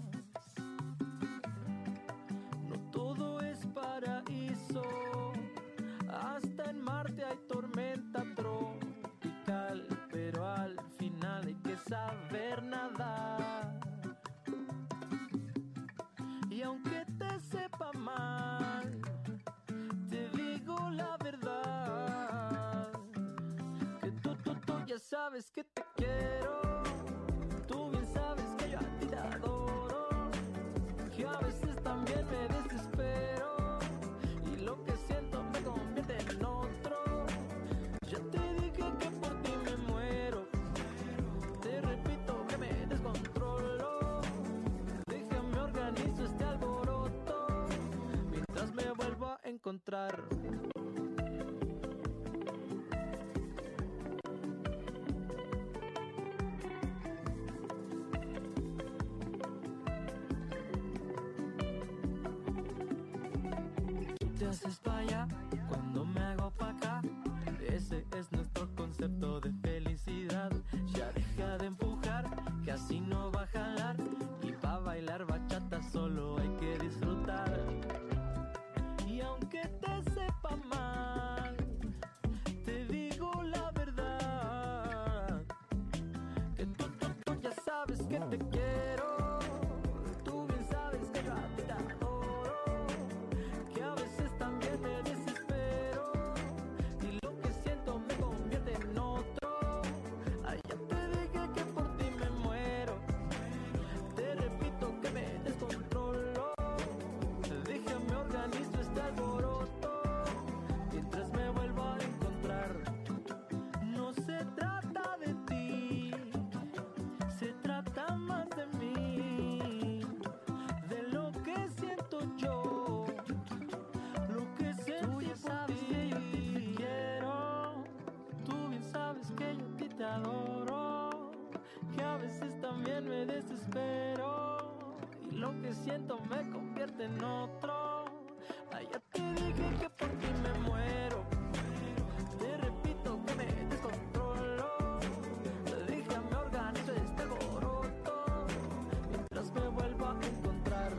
No todo es paraíso, hasta en Marte hay tormenta tropical, pero al final hay que saber nadar. Y aunque te sepa mal, te digo la verdad, que tú, tú, tú ya sabes que te quiero, tú bien sabes que yo a ti te adoro, que a veces también me desespero, y lo que siento me convierte en otro. Ya te dije que por ti me muero, te repito que me descontrolo, déjame organizo este alboroto, mientras me vuelvo a encontrar. Tú te haces pa' allá cuando me hago pa' acá, ese es nuestro concepto de felicidad. Ya deja de empujar, que así no va a jalar, y pa' bailar bachata solo hay que disfrutar. Y aunque te sepa mal, te digo la verdad, que tú, tú, tú ya sabes que te quiero, tú bien sabes que yo a ti te adoro, que a veces también me desespero, y lo que siento me convierte en otro. Ay, ya te dije que por ti me muero, te repito que me descontrolo, déjame organizo este alboroto, mientras me vuelvo a encontrar. No se trata de ti, se trata más de mí, de lo que siento yo, lo que siento. Tú ya sabes que yo a ti te quiero, tú bien sabes que yo a ti te adoro, que a veces también me desespero, y lo que siento me convierte en otro. Ay, ya te dije que por ti me muero, te repito que me descontrolo, déjame organizo este alboroto, mientras me vuelvo a encontrar.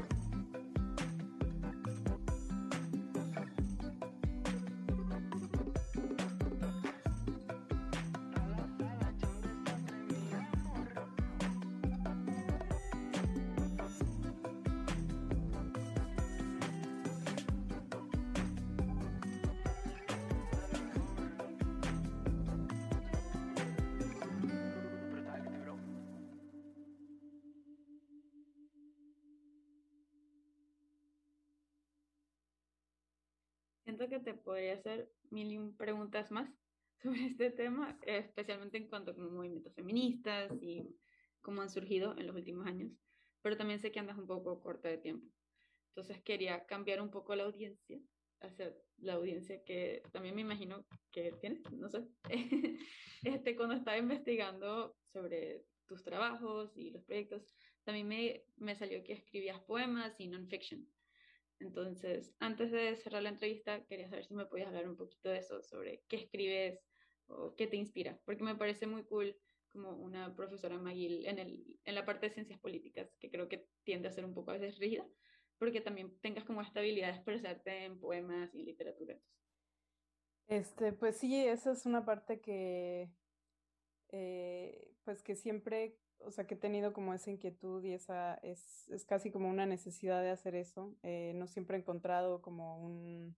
Siento que te podría hacer mil y un preguntas más sobre este tema, especialmente en cuanto a los movimientos feministas y cómo han surgido en los últimos años, pero también sé que andas un poco corta de tiempo. Entonces quería cambiar un poco la audiencia hacia la audiencia que también me imagino que tienes, no sé, este, cuando estaba investigando sobre tus trabajos y los proyectos, también me, me salió que escribías poemas y non-fiction. Entonces, antes de cerrar la entrevista, quería saber si me podías hablar un poquito de eso, sobre qué escribes o qué te inspira, porque me parece muy cool como una profesora McGill en, el, en la parte de ciencias políticas, que creo que tiende a ser un poco a veces rígida, porque también tengas como esta habilidad de expresarte en poemas y literatura. Este, pues sí, esa es una parte que, eh, pues que siempre, o sea, que he tenido como esa inquietud y esa es, es casi como una necesidad de hacer eso. Eh, no siempre he encontrado como un,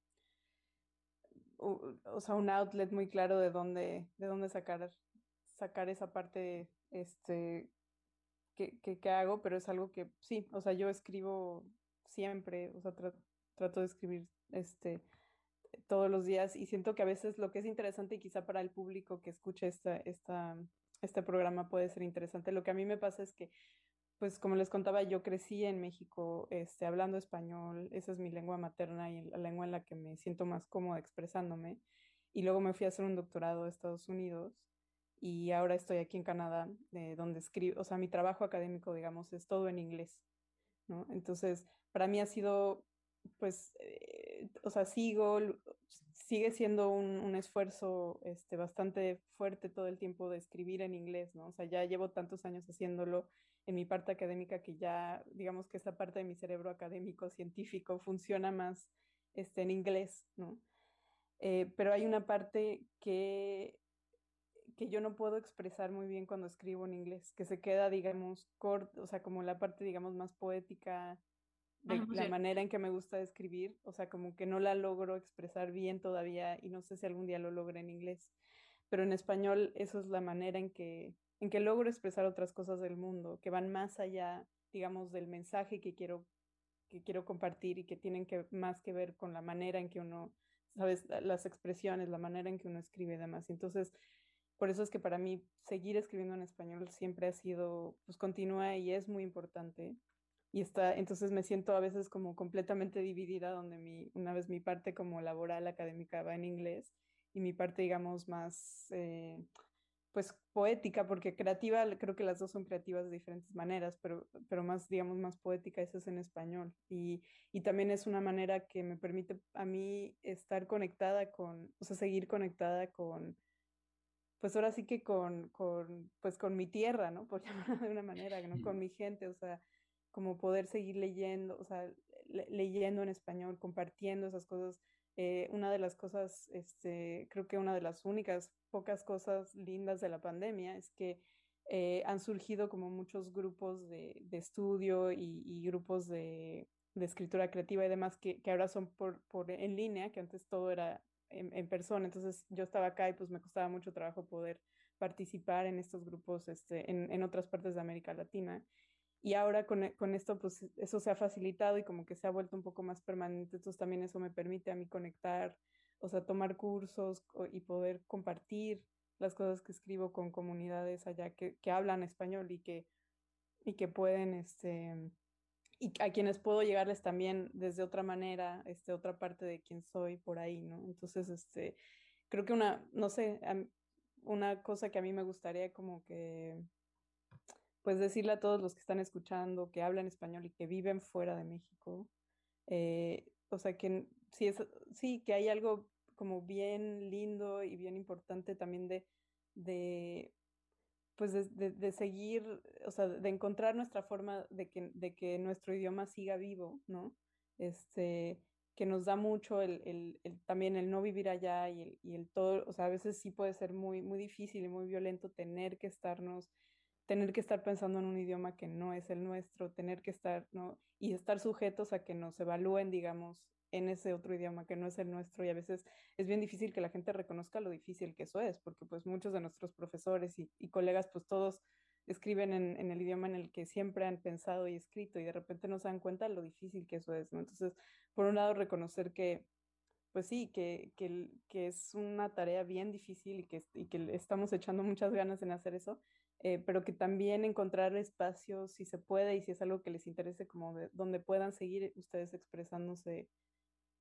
u- o sea, un outlet muy claro de dónde, de dónde sacar, sacar esa parte, este, que, que, que hago, pero es algo que sí, o sea, yo escribo siempre, o sea, tra- trato de escribir, este, todos los días y siento que a veces lo que es interesante y quizá para el público que escuche esta, esta, este programa puede ser interesante. Lo que a mí me pasa es que, pues como les contaba, yo crecí en México, este, hablando español, esa es mi lengua materna y la lengua en la que me siento más cómoda expresándome. Y luego me fui a hacer un doctorado a Estados Unidos y ahora estoy aquí en Canadá, eh, donde escribo, o sea, mi trabajo académico, digamos, es todo en inglés, ¿no? Entonces, para mí ha sido, pues, eh, o sea, sigo, sigue siendo un, un esfuerzo este, bastante fuerte todo el tiempo de escribir en inglés, ¿no? O sea, ya llevo tantos años haciéndolo en mi parte académica que ya, digamos que esta parte de mi cerebro académico, científico, funciona más este, en inglés, ¿no? Eh, pero hay una parte que que yo no puedo expresar muy bien cuando escribo en inglés, que se queda, digamos, corto, o sea, como la parte, digamos, más poética Más de la emocional. manera en que me gusta escribir, o sea, como que no la logro expresar bien todavía y no sé si algún día lo logre en inglés, pero en español eso es la manera en que, en que logro expresar otras cosas del mundo, que van más allá, digamos, del mensaje que quiero, que quiero compartir y que tienen que, más que ver con la manera en que uno, sabes, las expresiones, la manera en que uno escribe y demás. Entonces, por eso es que para mí seguir escribiendo en español siempre ha sido, pues continúa y es muy importante. Y está, entonces me siento a veces como completamente dividida, donde mi, una vez mi parte como laboral académica va en inglés y mi parte, digamos, más, eh, pues poética, porque creativa, creo que las dos son creativas de diferentes maneras, pero, pero más, digamos, más poética, esa es en español. Y, y también es una manera que me permite a mí estar conectada con, o sea, seguir conectada con pues ahora sí que con, con, pues con mi tierra, ¿no? Por llamarlo de una manera, ¿no? Con mi gente, o sea, como poder seguir leyendo, o sea, le- leyendo en español, compartiendo esas cosas. Eh, una de las cosas, este, creo que una de las únicas pocas cosas lindas de la pandemia es que eh, han surgido como muchos grupos de, de estudio y, y grupos de, de escritura creativa y demás que, que ahora son por, por en línea, que antes todo era en, en persona. Entonces yo estaba acá y pues me costaba mucho trabajo poder participar en estos grupos este, en, en otras partes de América Latina. Y ahora con, con esto, pues eso se ha facilitado y como que se ha vuelto un poco más permanente. Entonces también eso me permite a mí conectar, o sea, tomar cursos y poder compartir las cosas que escribo con comunidades allá que, que hablan español y que, y que pueden, este, y a quienes puedo llegarles también desde otra manera, este, otra parte de quién soy por ahí, ¿no? Entonces, este, creo que una, no sé, una cosa que a mí me gustaría como que, pues decirle a todos los que están escuchando, que hablan español y que viven fuera de México, eh, o sea, que sí, es, sí, que hay algo como bien lindo y bien importante también de, de pues de, de, de seguir, o sea, de encontrar nuestra forma de que, de que nuestro idioma siga vivo, ¿no? Este, que nos da mucho el, el, el, también el no vivir allá y el, y el todo, o sea, a veces sí puede ser muy, muy difícil y muy violento tener que estarnos, tener que estar pensando en un idioma que no es el nuestro, tener que estar, ¿no? Y estar sujetos a que nos evalúen, digamos, en ese otro idioma que no es el nuestro y a veces es bien difícil que la gente reconozca lo difícil que eso es, porque pues muchos de nuestros profesores y, y colegas pues todos escriben en, en, el idioma en el que siempre han pensado y escrito y de repente no se dan cuenta de lo difícil que eso es, ¿no? Entonces, por un lado, reconocer que pues sí, que, que, que es una tarea bien difícil y que, y que le estamos echando muchas ganas en hacer eso, eh, pero que también encontrar espacios, si se puede y si es algo que les interese, como de, donde puedan seguir ustedes expresándose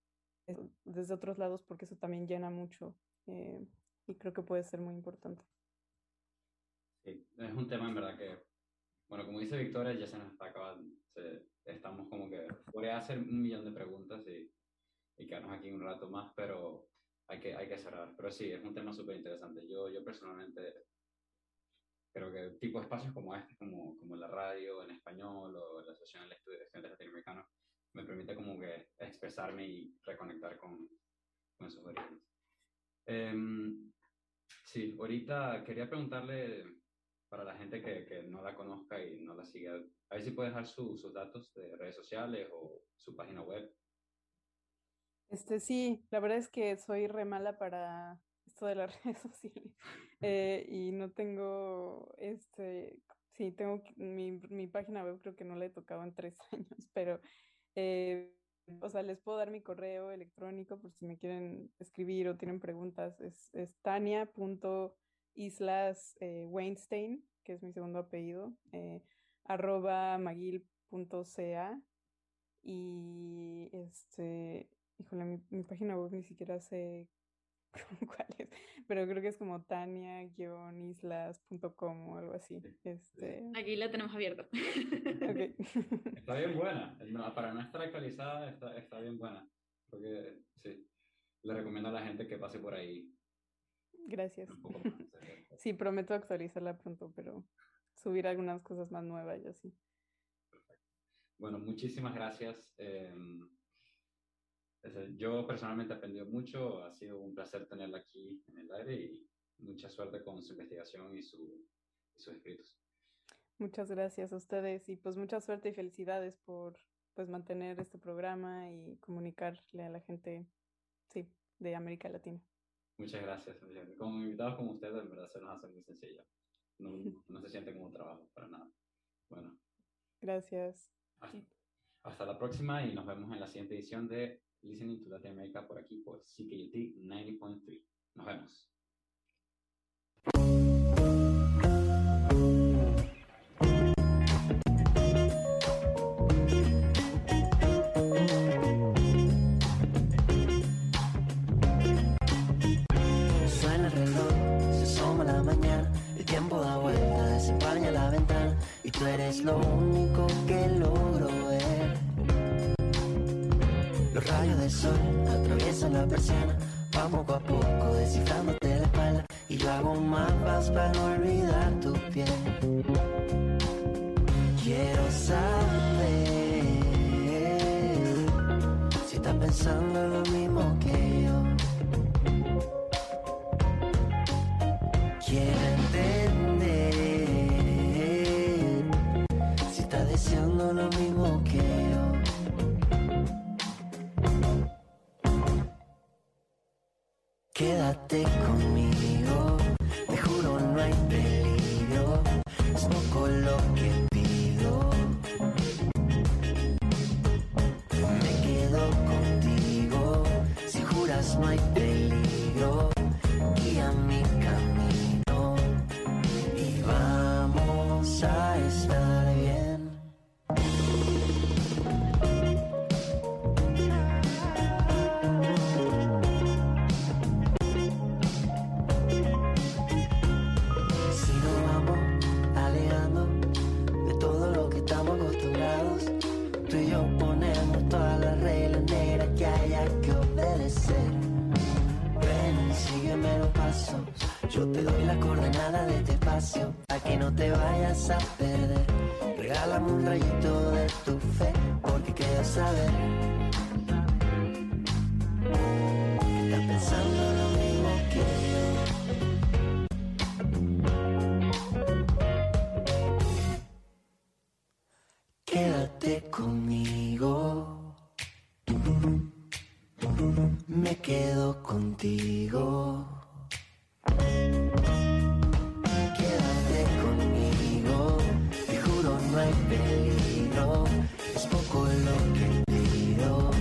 desde otros lados, porque eso también llena mucho eh, y creo que puede ser muy importante. Sí, es un tema en verdad que, bueno, como dice Victoria, ya se nos está acabando. Se, estamos como que, podría hacer un millón de preguntas y, y quedarnos aquí un rato más, pero hay que, hay que cerrar. Pero sí, es un tema súper interesante. Yo, yo personalmente creo que tipo espacios como este, como, como la radio en español o la Asociación de Estudiantes Latinoamericanos, me permite como que expresarme y reconectar con, con esos orígenes. Um, sí, ahorita quería preguntarle, para la gente que, que no la conozca y no la siga, a ver si puede dejar su, sus datos de redes sociales o su página web. Este, sí, la verdad es que soy re mala para esto de las redes sociales eh, y no tengo, este, sí, tengo mi, mi página web, creo que no la he tocado en tres años, pero, eh, o sea, les puedo dar mi correo electrónico por si me quieren escribir o tienen preguntas, es, es tania.islas eh, Weinstein, que es mi segundo apellido, eh, arroba magil.ca y este... Híjole, mi, mi página web ni siquiera sé cuál es, pero creo que es como tania guion islas punto com o algo así. Este... Aquí la tenemos abierta. Okay. Está bien buena, no, para no estar actualizada está, está bien buena, porque sí, le recomiendo a la gente que pase por ahí. Gracias. Un poco más, sí, prometo actualizarla pronto, pero subir algunas cosas más nuevas y así. Perfecto. Bueno, muchísimas gracias. Eh, Yo personalmente he aprendido mucho, ha sido un placer tenerla aquí en el aire y mucha suerte con su investigación y, su, y sus escritos. Muchas gracias a ustedes y pues mucha suerte y felicidades por pues mantener este programa y comunicarle a la gente, sí, de América Latina. Muchas gracias. Como invitados como ustedes, en verdad se nos hace muy sencillo. No, no se siente como trabajo para nada. Bueno. Gracias. Hasta, hasta la próxima y nos vemos en la siguiente edición de Listening to Latin America por aquí por C K U T noventa punto tres. Nos vemos. Suena el reloj, se asoma la mañana, el tiempo da vuelta, desempaña la ventana y tú eres lo único que logro ver. Los rayos del sol atraviesan la persiana, van poco a poco descifrándote la espalda y yo hago mapas para no olvidar tu piel. Quiero saber si estás pensando lo mismo que yo. Quiero entender si estás deseando lo mismo que yo. Quédate conmigo, te juro no hay peligro, es poco lo que pido. Me quedo contigo, si juras no hay peligro, guía mi camino y vamos a estar bien. Yo te doy la coordenada de este espacio, para que no te vayas a perder. Regálame un rayito de tu fe, porque quiero saber que estás pensando lo mismo que yo. Quédate conmigo, me quedo contigo. Quédate conmigo, te juro no hay peligro, es poco lo que pido.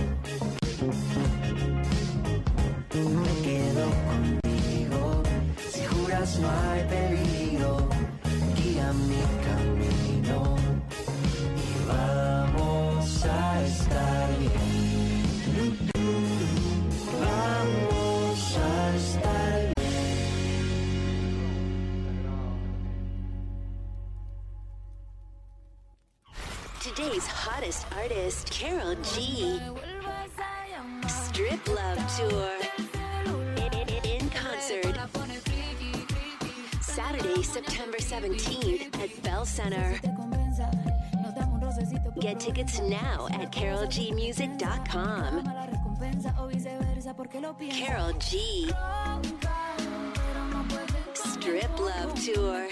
Me quedo contigo, si juras no hay peligro, guía mi camino y vamos a estar bien. Saturday's hottest artist, Karol G. Strip Love Tour. In, in, in concert. Saturday, September seventeenth at Bell Center. Get tickets now at carol g music dot com. Karol G. Strip Love Tour.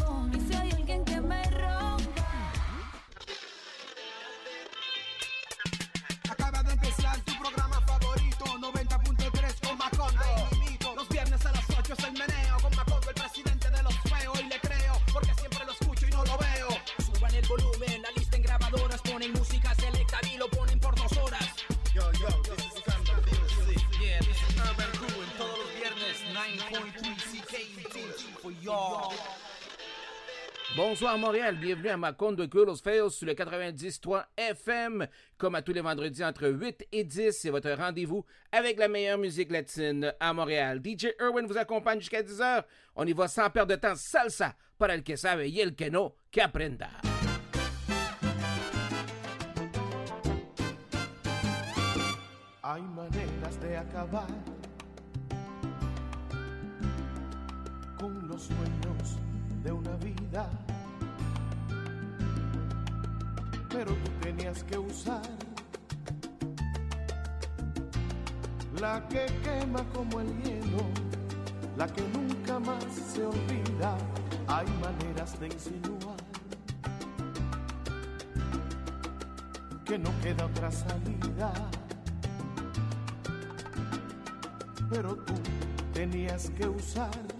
Acaba de empezar tu programa favorito, noventa punto tres con Macondo. Los viernes a las ocho es el meneo con Macondo, el presidente de los feos, y le creo porque siempre lo escucho y no lo veo. Suban el volumen, la lista en grabadoras, ponen música selecta y lo ponen por dos horas. Yo, yo, this is Urban Music. Yeah, this is Urban Crew, en todos los viernes, nine point three C K U T for y'all. Bonsoir Montréal, bienvenue à Macondo et Crew Los Feos sur le quatre-vingt-dix point trois F M. Comme à tous les vendredis entre huit et dix, c'est votre rendez-vous avec la meilleure musique latine à Montréal. D J Irwin vous accompagne jusqu'à dix heures. On y va sans perdre de temps. Salsa para el que sabe y el que no, que aprenda. Hay maneras de acabar con los sueños de una vida, pero tú tenías que usar la que quema como el hielo, la que nunca más se olvida. Hay maneras de insinuar que no queda otra salida, pero tú tenías que usar